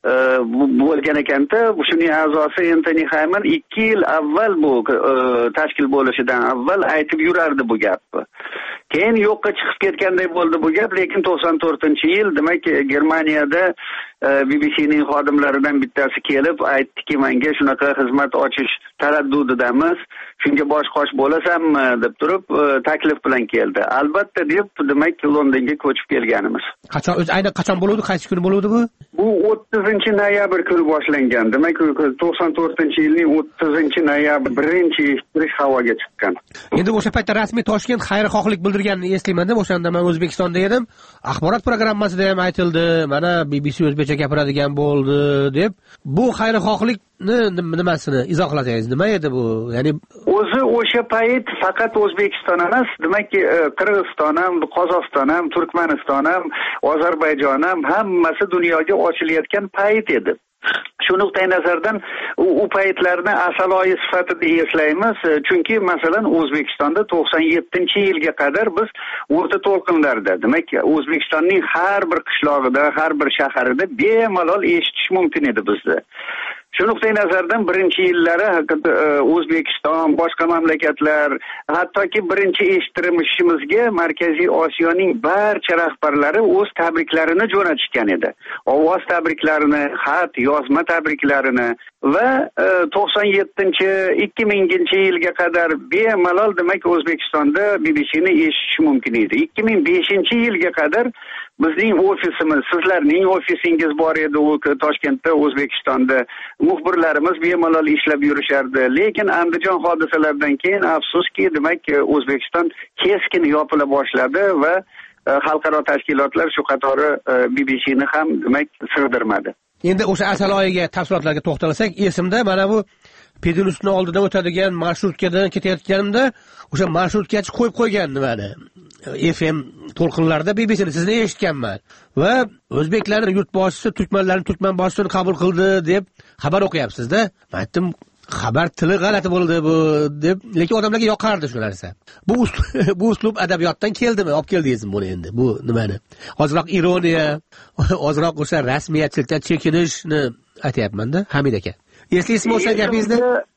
bo'lgan ekanda, shuning a'zosi Entoni Hayman ikki yil avval bu tashkil bo'lishidan avval aytib yurardi bu gapni. Keyin yo'qqa chiqib ketganday bo'ldi bu gap, lekin to'qson to'rtinchi yil, demak, Germaniyada B B C'ning xodimlaridan bittasi kelib aytdiki, menga shunaqa xizmat ochish taraddudidamiz, shunga bosh qosh bo'lasanmi deb turib taklif bilan keldi. Albatta deb, demak, Londonga ko'chib kelganimiz. Qachon, o'zi aynan qachon bo'ldi, qaysi kuni bo'ldi bu? Bu o'ttizinchi noyabr kuni boshlangan. Demak, to'qson to'rtinchi yilning o'ttizinchi noyabr birinchi eshittirish havoga chiqqan. Endi o'sha paytda rasmiy Toshkent xayrixohlik bildirganini eslayman-da, o'shanda men O'zbekistonda edim. Axborot programmasida ham aytildi, mana B B C o'zbekcha gapiradigan bo'ldi deb. Bu xayrixohlikni nimasini izohlasangiz, nima edi bu? Ya'ni o'zi o'sha payt faqat O'zbekiston emas, demak, Qirg'iziston ham, Qozog'iston ham, Turkmaniston ham, Ozarbayjon ham hammasi dunyoga ochilayotgan payt edi. Shu nuqtai nazardan u paytlarni asaloyi sifatida eslaymiz, chunki masalan O'zbekistonda to'qson yettinchi yilga qadar biz o'rta to'lqinlarda, demak, O'zbekistonning har bir qishlog'ida, har bir shaharida bemalol eshitish mumkin edi bizda. Shu nuqtai nazardan birinchi yillari O'zbekiston, boshqa mamlakatlar, hattoki birinchi eshittirishimizga Markaziy Osiyoning barcha rahbarlari o'z tabriklarini jo'natishgan edi. Ovoz tabriklarini, xat, yozma tabriklarini va to'qson yettinchi ikki minginchi yilga qadar bemalol, demak, O'zbekistonda B B C'ni eshitish mumkin edi. ikki ming beshinchi yilga qadar bizning ofisimiz, sizlarning ofisingiz bor edi u Toshkentda, O'zbekistonda. Muxbirlarimiz bemalol ishlab yurishardi. Lekin Andijon hodisalaridan keyin afsuski, demak, O'zbekiston keskin yopila boshladi va xalqaro tashkilotlar shu qatori B B C'ni ham, demak, sig'dirmadi. Endi o'sha asaloyiga, tafsilotlarga to'xtalsak, esimda mana bu Pedinusni oldidan o'tadigan marshrutkadan ketayotganimda o'sha marshrutkachi qo'yib qo'ygan nimani F M to'lqinlarda B B C'ni sizni eshitganman va o'zbeklarning yurtboshisi turkmanlarning turkman boshini qabul qildi deb xabar o'qiyapsiz-da. Men aytdim, xabar tili g'alati bo'ldi bu deb, lekin odamlarga yoqardi shu narsa. Bu bu uslub adabiyotdan keldimi? Olib keldingizmi buni endi? Bu nimani? Ozroq ironiya, ozroq o'sha rasmiyatchilikdan chekinishni aytayapman-da, Hamid aka. Eslaysizmi o'sha gapingizni?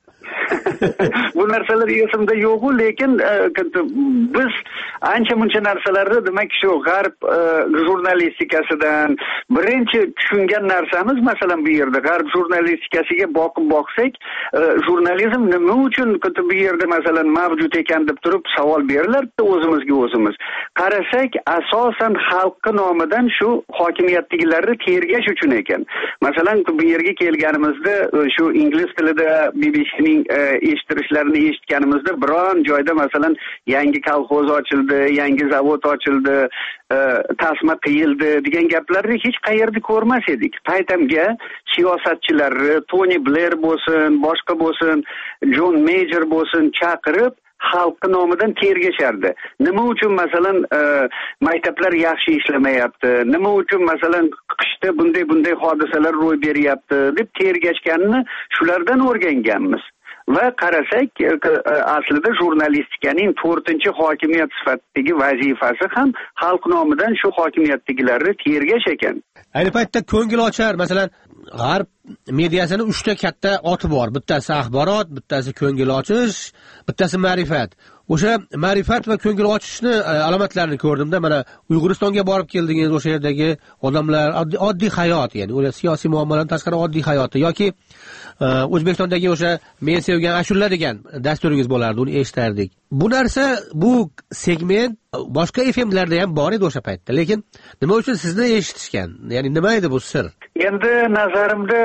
Bu narsalar esimda yo'q-ku, lekin biz ancha muncha narsalarni, demak, shu g'arb jurnalistikasidan birinchi tushungan narsamiz, masalan, bu yerda g'arb jurnalistikasiga boqib boqsak, jurnalizm nima uchun bu yerda masalan mavjud ekan deb turib savol berilardi o'zimizga o'zimiz. Qarasak, asosan xalqi nomidan shu hokimiyatdagilarni tergash uchun ekan. Masalan, bu yerga kelganimizda shu ingliz tilida B B C'ning eshittirishlarini eshitganimizda biron joyda masalan yangi kolxoz ochildi, yangi zavod ochildi, tasma qiyildi degan gaplarni hech qayerda ko'rmas edik. Paytamga siyosatchilarni, Tony Blair bo'lsin, boshqa bo'lsin, John Major bo'lsin chaqirib xalqi nomidan tergashardi. Nima uchun masalan maktablar yaxshi ishlamayapti? Nima uchun masalan qishda bunday bunday hodisalar ro'y beryapti deb tergashganini shulardan o'rganganmiz. Va qarasak, aslida jurnalistikaning to'rtinchi hokimiyat sifatidagi vazifasi ham xalq nomidan shu hokimiyatdagilarni tergash ekan. Ayni paytda ko'ngilochar, masalan, g'arb mediasini uchta katta oti bor. Bittasi axborot, bittasi ko'ngil ochish, bittasi ma'rifat. O'sha ma'rifat va ko'ngil ochishni alomatlarini ko'rdimda. Mana Uyg'uristonga borib keldingiz, o'sha yerdagi odamlar oddiy hayot, ya'ni o'sha siyosiy muammolardan tashqari oddiy hayoti yoki O'zbekistondagi o'sha men sevgan ashula degan dasturingiz bo'lardi, uni eshitardik. Bu narsa, bu segment boshqa F M'larda ham bor edi o'sha paytda, lekin nima uchun sizni eshitishgan? Ya'ni nima edi bu sir? Endi nazarimda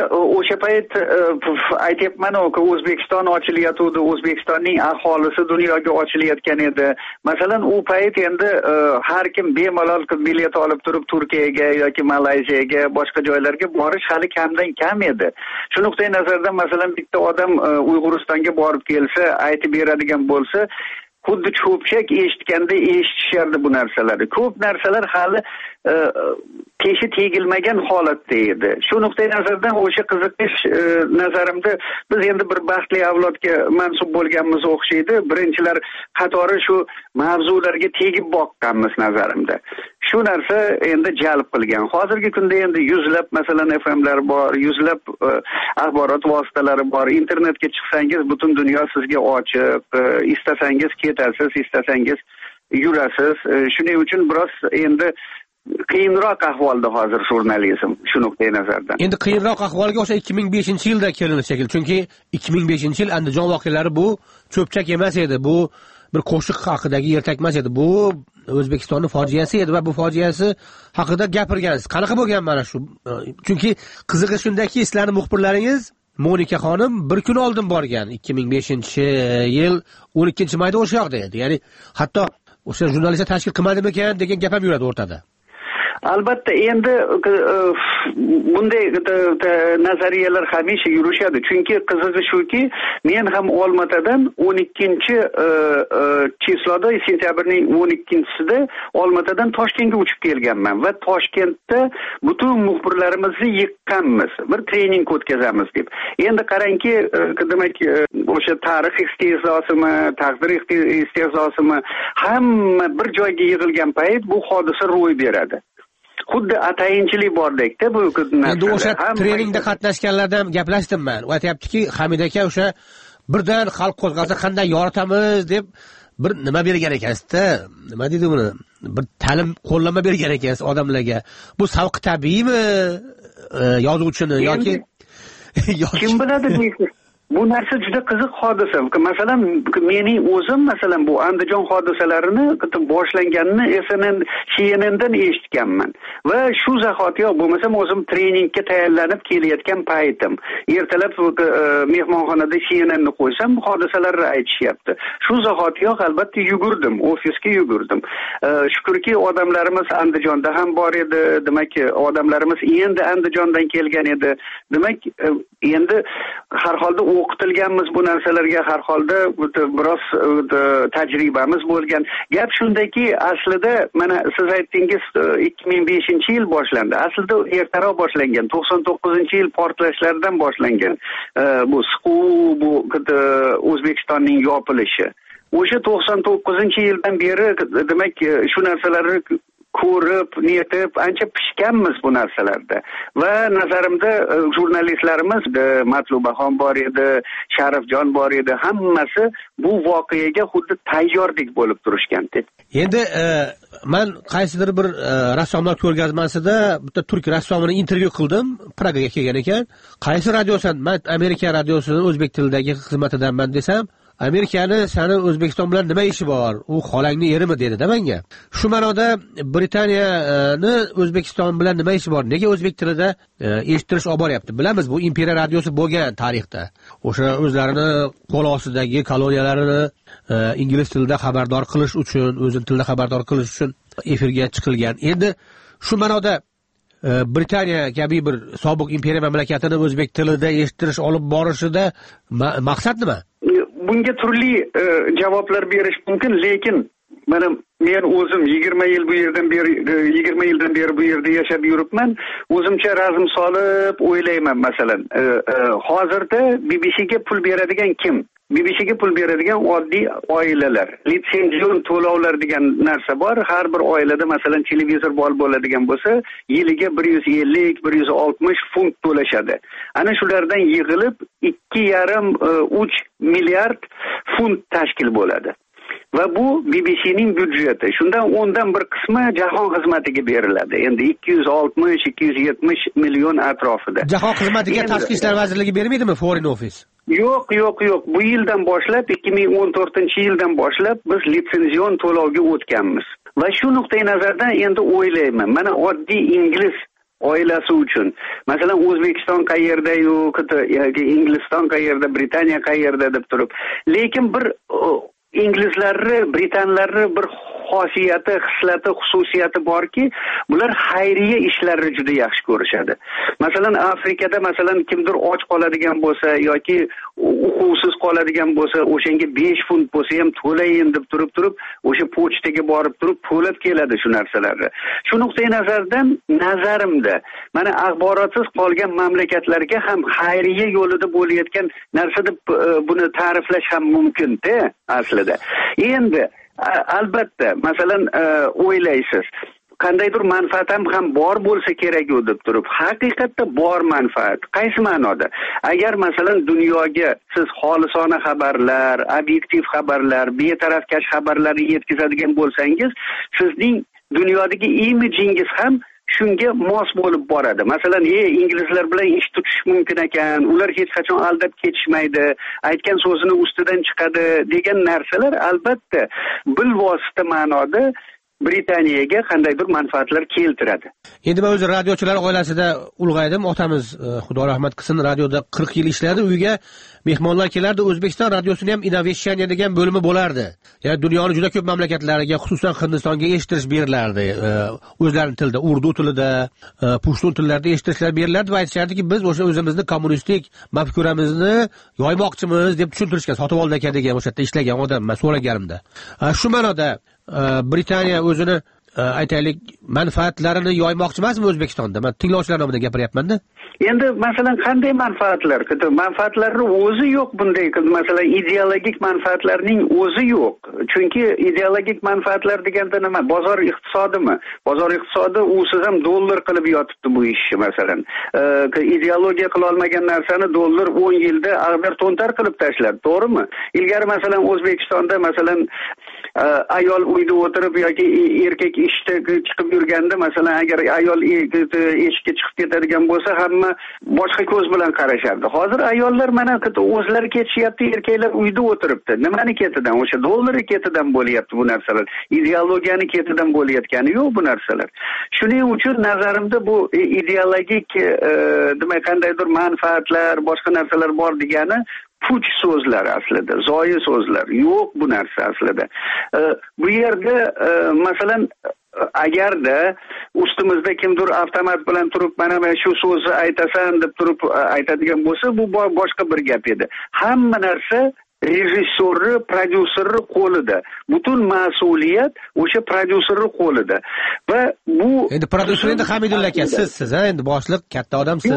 o'sha payt aytyapman, O'zbekiston ochilayotgandi, O'zbekistonning aholisi dunyoga ochilayotgan edi. Masalan, u payt endi har kim bemalol bilet olib turib Turkiyaga yoki Malayziyaga, boshqa joylarga borish hali kamdan kam edi. Shu nuqtai nazardan masalan bitta odam Uyg'uristonga borib kelsa, aytib beradigan bo'lsa, xuddi cho'pchak eshitganda eshitishardi bu narsalarni. Ko'p narsalar hali teshi tegilmagan holatda edi. Shu nuqtai nazardan o'sha qiziqish nazarimda biz endi bir baxtli avlodga mansub bo'lganimiz o'xshaydi. Birinchilar qatori shu mavzularga tegib boqqanmiz nazarimda. Shu narsa endi jalb qilgan. Hozirgi kunda endi yuzlab masalan F M'lar bor, yuzlab axborot vositalari bor. Internetga chiqsangiz butun dunyo sizga ochiq, istasangiz ketasiz, istasangiz yurasiz. Shuning uchun biroz endi qiyinroq ahvolda hozir jurnalizm shu nuqtai nazardan. Endi qiyinroq ahvolga o'sha ikki ming beshinchi yilda kelindi shekil. Chunki ikki ming beshinchi yil Andijon voqealari bu cho'pchak emas edi. Bu bir qo'shiq haqidagi yertak emas edi. Bu O'zbekistonning fojiasi edi va bu fojiasi haqida gapirgansiz. Qanaqa bo'lgan mana shu? Chunki qizig'i shundaki, sizlarning muxbirlaringiz Monika xonim bir kun oldin borgan. ikki ming beshinchi yil o'n ikkinchi mayda o'sha yoqda edi. Ya'ni hatto o'sha jurnalistlar tashkil qilmadimikan degan gap ham yuradi o'rtada. Albatta, endi bunday nazariyalar hamisha yurishadi. Chunki qizig'i shuki, men ham Olmaotadan o'n ikkinchi chizloda, sentyabrning o'n ikkinchisida Olmaotadan Toshkentga uchib kelganman va Toshkentda butun muxbirlarimizni yiqqanmiz. Bir trening o'tkazamiz deb. Endi qarangki, demak, o'sha tarix istehzosimi, taqdir istehzosimi hamma bir joyga yig'ilgan payt bu hodisa ro'y beradi. Xuddi atayinchilik bordek-da bu narsa. Endi o'sha treningda qatnashganlardan gaplashdim men. U aytayaptiki, Hamid aka o'sha birdan xalq qo'zg'alsa qanday yoritamiz deb bir nima bergan ekansiz-da. Nima deydi buni? Bir ta'lim qo'llanma bergan ekansiz odamlarga. Bu savq tabiiymi yozuvchini yoki kim biladi deysiz? Bu narsa juda qiziq hodisa. Masalan, mening o'zim masalan bu Andijon hodisalarini boshlanganini S N N C N N dan eshitganman. Va shu zahotiyoq bo'lmasam o'zim treningga tayyorlanib kelayotgan paytim. Ertalab mehmonxonada C N N ni qo'ysam hodisalarni aytishyapti. Shu zahotiyoq albatta yugurdim, ofisga yugurdim. Shukrki odamlarimiz Andijonda ham bor edi. Demak, odamlarimiz endi Andijondan kelgan edi. Demak, endi har holda o'qitilganmiz bu narsalarga, har holda biroz tajribamiz bo'lgan. Gap shundaki, aslida mana siz aytdingiz ikki ming beshinchi yil boshlandi. Aslida ertaroq boshlangan. to'qson to'qqizinchi yil portlashlardan boshlangan. Bu siquv, bu O'zbekistonning yopilishi. O'sha to'qson to'qqizinchi yildan beri demak shu narsalarni ko'rib, netib, ancha pishganmiz bu narsalarda. Va nazarimda jurnalistlarimiz, Matlubaxon bor edi, Sharifjon bor edi, hammasi bu voqeaga xuddi tayyorlik bo'lib turishgan. Endi men qaysidir bir rassomlar ko'rgazmasida bitta turk rassomini intervyu qildim, Pragaga kelgan ekan. Qaysi radiosan? Men Amerika radiosining o'zbek tilidagi xizmatidanman desam, Amerikani sani O'zbekiston bilan nima ishi bor? U xolangni erimi dedi-da menga. Shu ma'noda Britaniyani O'zbekiston bilan nima ishi bor? Nega o'zbek tilida eshittirish olib boryapti? Bilamiz, bu imperiya radiosi bo'lgan tarixda. O'sha o'zlarini qo'l ostidagi koloniyalarini ingliz tilida xabardor qilish uchun, o'zin tilida xabardor qilish uchun efirga chiqilgan. Endi shu ma'noda Britaniya kabi bir sobiq imperiya mamlakatini o'zbek tilida eshittirish olib borishida maqsad nima? Bunga turli javoblar berish mumkin, lekin mana men o'zim yigirma yil bu yerdan beri yigirma yildan beri bu yerda yashab yuribman. O'zimcha razm solib o'ylayman masalan. Hozirda B B C ga pul beradigan kim? B B C ga pul beradigan oddiy oilalar. Litsenzion to'lovlar degan narsa bor. Har bir oilada masalan televizor bol bo'ladigan bo'lsa, yiliga bir yuz ellik bir yuz oltmish funt to'lashadi. Ana shulardan yig'ilib ikki yarim uch milliard funt tashkil bo'ladi. Va bu B B C'ning byudjeti. Shundan o'ndan bir qismi jahon xizmatiga beriladi. Endi ikki yuz oltmish ikki yuz yetmish million atrofida. Jahon xizmatiga Tashqi ishlar vazirligi bermaydimi, Foreign Office? Yo'q, yo'q, yo'q. Bu yildan boshlab, ikki ming o'n to'rtinchi yildan boshlab biz litsenzion to'lovga o'tganmiz. Va shu nuqtai nazardan endi o'ylayman. Mana oddiy ingliz oilasi uchun. Masalan, O'zbekiston qayerda-yu, yoki Ingliziston qayerda, Britaniya qayerda deb turib. Lekin bir inglizlarni, britanlarni bir xosiyati, xislati, xususiyati borki, bular xayriya ishlarni juda yaxshi ko'rishadi. Masalan, Afrikada masalan kimdir och qoladigan bo'lsa yoki uquvsiz qoladigan bo'lsa, o'shanga besh funt bo'lsa ham to'layin deb turib turib, o'sha pochtaga borib turib to'lab keladi shu narsalarni. Shu nuqtai nazardan nazarimda, mana axborotsiz qolgan mamlakatlarga ham xayriya yo'lida bo'layotgan narsa deb buni ta'riflash ham mumkin-da aslida. Endi albatta, masalan, o'ylaysiz, qandaydir manfaat ham bor bo'lsa kerak-ku deb turib, haqiqatda bor manfaat. Qaysi ma'noda? Agar masalan dunyoga siz xolisona xabarlar, obyektiv xabarlar, betarafkash xabarlarni yetkazadigan bo'lsangiz, sizning dunyodagi imijingiz ham shunga mos bo'lib boradi. Masalan, "Ey, inglizlar bilan ish tutish mumkin ekan, ular hech qachon aldab ketishmaydi, aytgan so'zini ustidan chiqadi" degan narsalar albatta bilvosita ma'noda Britaniyaga qandaydir manfaatlar keltiradi. Endi men o'zi radiochilar oilasida ulg'aydim. Otamiz, Xudo rahmat qilsin, radioda qirq yil ishladi. Uyga mehmonlar kelardi. O'zbekiston radiosining ham innovation degan bo'limi bo'lardi. Ya'ni dunyoning juda ko'p mamlakatlariga, xususan Hindistonga eshittirish berilardi. O'zlarining tilida, urdu tilida, pushtun tillarida eshittirishlar berilardi va aytishardiki, biz o'sha o'zimizni kommunistik mafkuramizni yoymoqchimiz deb tushuntirishgan. Sotib oldi ekan degan o'sha yerda ishlagan odam men so'raganimda. Shu ma'noda Britaniya o'zini aytaylik manfaatlarini yoymoqchi emasmi O'zbekistonda? Men tinglovchilar nomidan gapiryapman-da. Endi masalan qanday manfaatlar? Manfaatlarning o'zi yo'q bunday. Masalan, ideologik manfaatlarning o'zi yo'q. Chunki ideologik manfaatlar deganda nima? Bozor iqtisodimi? Bozor iqtisodi usiz ham dollar qilib yotibdi bu ishni masalan. Ideologiya qila olmagan narsani dollar o'n yilda ag'dar to'ntar qilib tashladi, to'g'rimi? Ilgari masalan O'zbekistonda masalan ayol uyda o'tirib yoki erkak ishda chiqib yurganda, masalan, agar ayol eshikka chiqib ketadigan bo'lsa, hamma boshqa ko'z bilan qarashardi. Hozir ayollar mana o'zlari ketishyapti, erkaklar uyda o'tiribdi. Nimani ketidan? O'sha dollarni ketidan bo'lyapti bu narsalar. Ideologiyani ketidan bo'layotgani yo'q bu narsalar. Shuning uchun nazarimda bu ideologik demak qandaydir manfaatlar, boshqa narsalar bor degani puch so'zlar aslida, zoyi so'zlar. Yo'q bu narsa aslida. Bu yerda masalan agarda ustimizda kimdir avtomat bilan turib mana men shu so'zni aytasan deb turib aytadigan bo'lsa, bu boshqa bir gap edi. Hamma narsa rejissyorni, prodyuserni qo'lida. Butun mas'uliyat o'sha prodyuserni qo'lida. Va bu endi prodyuser endi Hamidulla aka sizsiz, ha, endi boshliq katta odamsiz.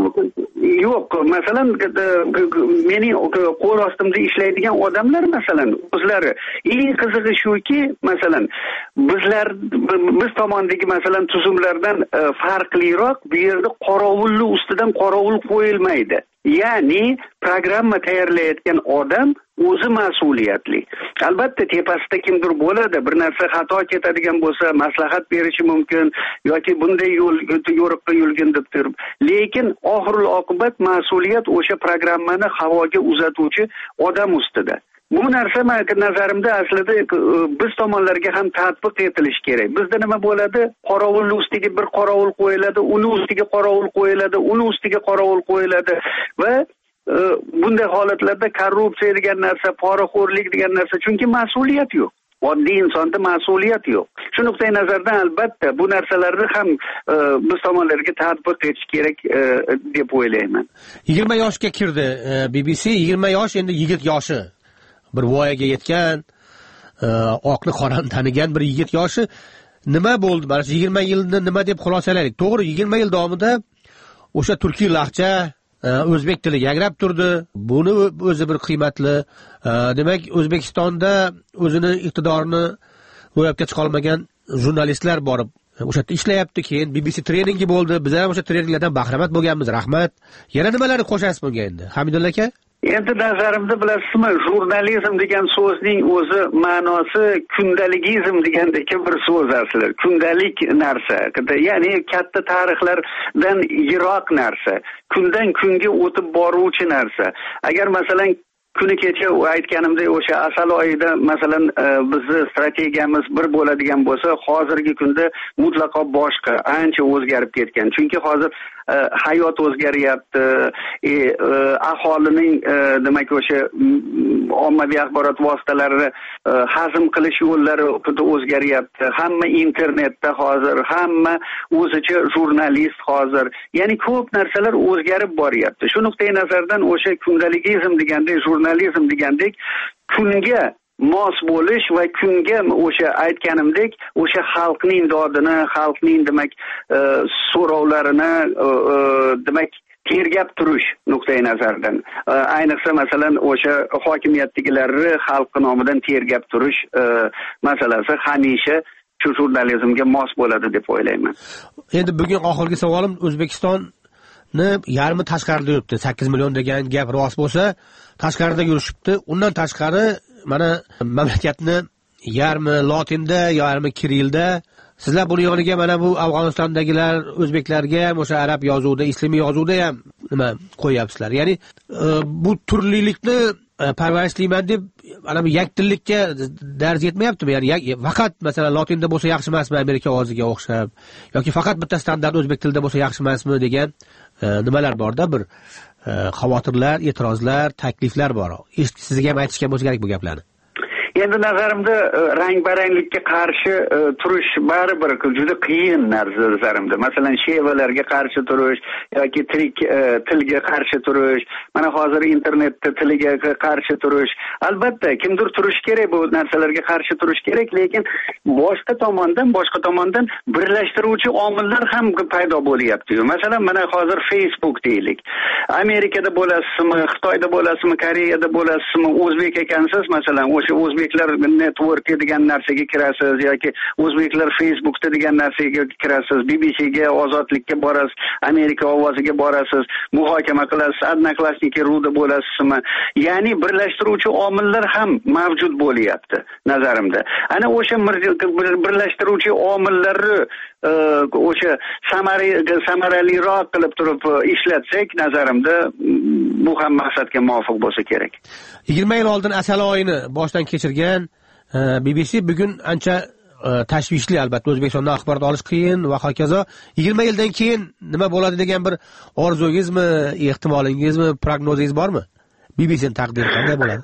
Yo'q, masalan, mening qo'l ostimda ishlaydigan odamlar masalan o'zlari eng qizig'i shuki, masalan, bizlar biz tomondagi masalan tuzumlardan farqliroq bu yerda qorovulli ustidan qorovul qo'yilmaydi. Ya'ni programma tayyorlayotgan odam o'zi mas'uliyatli. Albatta tepasida kimdir bo'ladi, bir narsa xato ketadigan bo'lsa maslahat berishi mumkin yoki bunday yo'l yo'riqqa yurgin deb turib. Lekin oxirul oqibat mas'uliyat o'sha programmani havoga uzatuvchi odam ustida. Bu narsa nazarimda aslida biz tomonlarga ham tatbiq etilishi kerak. Bizda nima bo'ladi? Qorovul ustiga bir qorovul qo'yiladi, uni ustiga qorovul qo'yiladi, uni ustiga qorovul qo'yiladi va bunday holatlarda korrupsiya degan narsa, poraxo'rlik degan narsa, chunki mas'uliyat yo'q. Oddiy insonda mas'uliyat yo'q. Shu nuqtai nazardan albatta bu narsalarni ham biz tomonlarga tatbiq etish kerak deb o'ylayman. yigirma yoshga kirdi B B C, yigirma yosh endi yigit yoshi. Bir voyaga yetgan, oqni qorani tanigan bir yigit yoshi. Nima bo'ldi? Mana shu yigirma yilni nima deb xulosalaylik? To'g'ri, yigirma yil davomida o'sha turkiy laqcha, o'zbek tili yangrab turdi. Buni o'zi bir qiymatli. Demak, O'zbekistonda o'zini iqtidorini ro'yobga chiqa olmagan jurnalistlar borib o'sha yerda ishlayapti. Keyin B B C treningi bo'ldi. Biz ham o'sha treninglardan bahramand bo'lganmiz. Rahmat. Yana nimalarni qo'shasiz bunga endi? Hamidulla aka? Endi nazarimda bilasizmi, jurnalizm degan so'zning o'zi ma'nosi kundaligizm degandagi bir so'z aslida. Kundalik narsa, ya'ni katta tarixlardan yiroq narsa, kundan kunga o'tib boruvchi narsa. Agar masalan kuni kecha aytganimdek o'sha asal oyida masalan bizni strategiyamiz bir bo'ladigan bo'lsa, hozirgi kunda mutlaqo boshqa, ancha o'zgarib ketgan. Chunki hozir hayot o'zgaryapti, e, aholining demak o'sha ommaviy axborot vositalarini hazm qilish yo'llari o'zgaryapti. Hamma internetda hozir, hamma o'zicha jurnalist hozir. Ya'ni ko'p narsalar o'zgarib boryapti. Shu nuqtai nazardan o'sha kundaligizm degandek, jurnalizm degandek kunga mos bo'lish va kunga o'sha aytganimdek o'sha xalqning dodini, xalqning demak so'rovlarini demak tergab turish nuqtai nazaridan, ayniqsa masalan o'sha hokimiyatdagilarni xalq nomidan tergab turish masalasi hamisha shu jurnalizmga mos bo'ladi deb o'ylayman. Endi bugun oxirgi savolim, O'zbekiston yarmi tashqarida yuribdi. sakkiz million degan gap rost bo'lsa, tashqarida yurishibdi. Undan tashqari mana mamlakatni yarmi lotinda, yarmi kirilda. Sizlar buni yoniga mana bu Afg'onistondagilar o'zbeklarga ham o'sha arab yozuvida, islomiy yozuvida ham nima qo'yapsizlar. Ya'ni bu turlilikni parvarishlayman deb ana bu yakdillikka darz yetmayaptimi? Ya'ni faqat masalan lotinda bo'lsa yaxshi emasmi Amerika ovoziga o'xshab, yoki faqat bitta standart o'zbek tilida bo'lsa yaxshi emasmi degan nimalar borda, bir xavotirlar, e'tirozlar, takliflar bor. Sizga ham aytishga bo'lsa kerak bu gaplarni. Endi nazarimda rang-baranglikka qarshi turish baribir juda qiyin nazarimda. Masalan, shevalarga qarshi turish yoki tirik tilga qarshi turish, mana hozir internetda tiliga qarshi turish. Albatta, kimdir turish kerak, bu narsalarga qarshi turish kerak, lekin boshqa tomondan, boshqa tomondan birlashtiruvchi omillar ham paydo bo'lyapti-yu. Masalan, mana hozir Facebook deylik. Amerikada bo'lasizmi, Xitoyda bo'lasizmi, Koreyada bo'lasizmi, o'zbek ekansiz, masalan, o'sha o'zbek network degan narsaga kirasiz yoki o'zbeklar Facebookda degan narsaga kirasiz, B B C'ga, Ozodlikka borasiz, Amerika ovoziga borasiz, muhokama qilasiz, Odnoklassniki ruda bo'lasizmi? Ya'ni birlashtiruvchi omillar ham mavjud bo'lyapti nazarimda. Ana o'sha birlashtiruvchi omillarni o'sha samaraliroq qilib turib ishlatsak, nazarimda bu ham maqsadga muvofiq bo'lsa kerak. yigirma yil oldin asal oyini boshdan kechirgan B B C bugun ancha tashvishli, albatta O'zbekistondan axborot olish qiyin va hokazo. yigirma yildan keyin nima bo'ladi degan bir orzungizmi, ehtimolingizmi, prognozingiz bormi? B B C'ning taqdiri qanday bo'ladi?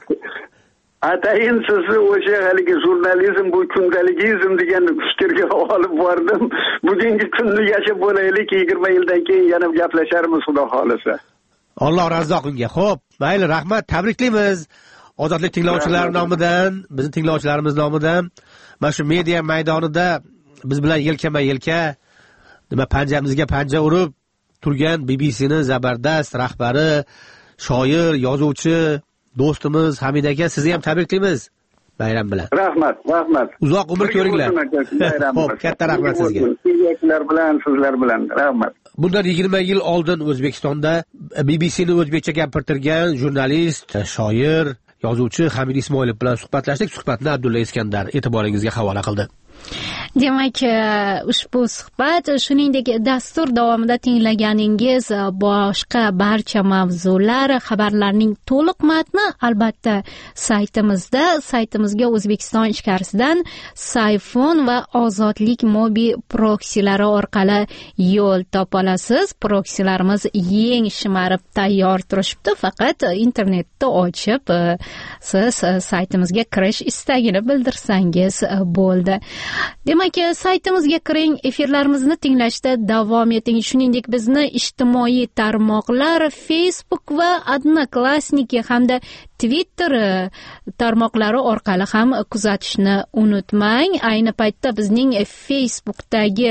Atayin sizni o'sha haligi jurnalizm bu kundaligizm degan fikrga olib bordim. Bugungi kunni yashab bo'laylik, yigirma yildan keyin yana gaplasharmiz xudo xolisa. Alloh razzo qilinglar. Xo'p, mayli, rahmat, tabriklaymiz. Ozodlik tinglovchilari nomidan, bizning tinglovchilarimiz nomidan mana shu media maydonida biz bilan yelkama-yelka, nima panjamizga panja urib turgan B B C'ning zabardast rahbari, shoir, yozuvchi do'stimiz Hamid aka, sizni ham tabriklaymiz bayram bilan. Rahmat, rahmat. Uzoq umr ko'ringlar. Xo'p, katta rahmat sizga. Sizlar bilan, sizlar bilan. Rahmat. Bundan yigirma yil oldin O'zbekistonda B B C'ni o'zbekcha gapirtirgan jurnalist, shoir, yozuvchi Hamid Ismoilov bilan suhbatlashdik. Suhbatni Abdulla Iskandar e'tiboringizga havola qildi. Demak, ushbu suhbat, shuningdek dastur davomida tinglaganingiz boshqa barcha mavzular, xabarlarning to'liq matni albatta saytimizda, saytimizga O'zbekiston ichkarisidan Sayfon va Ozodlik mobi proksilari orqali yo'l topa olasiz. Proksilarimiz yeng shimarib tayyor turishibdi, faqat internetda ochib siz saytimizga kirish istagini bildirsangiz bo'ldi. Demak, saytimizga kiring, efirlarimizni tinglashda davom eting. Shuningdek, bizni ijtimoiy tarmoqlar Facebook va Odnoklassniki hamda Twitter tarmoqlari orqali ham kuzatishni unutmang. Ayni paytda bizning Facebookdagi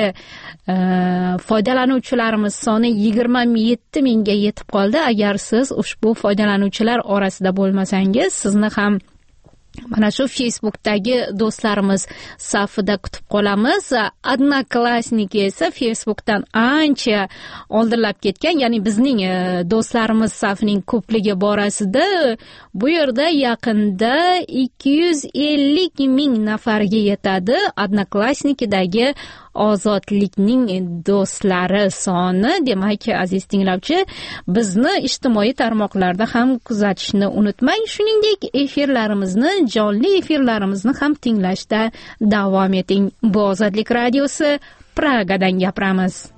foydalanuvchilarimiz soni yigirma yetti mingga yetib qoldi. Agar siz ushbu foydalanuvchilar orasida bo'lmasangiz, sizni ham mana shu Facebookdagi do'stlarimiz safida kutib qolamiz. Odnoklassniki esa Facebookdan ancha oldinlab ketgan, ya'ni bizning do'stlarimiz safining ko'pligi borasida bu yerda yaqinda ikki yuz ellik ming nafarga yetadi Odnoklassnikidagi ozodlikning do'stlari soni. Demak, aziz tinglovchi, bizni ijtimoiy tarmoqlarda ham kuzatishni unutmang. Shuningdek, efirlarimizni, jonli efirlarimizni ham tinglashda davom eting. Bu Ozodlik radiosi, Pragadan gapiramiz.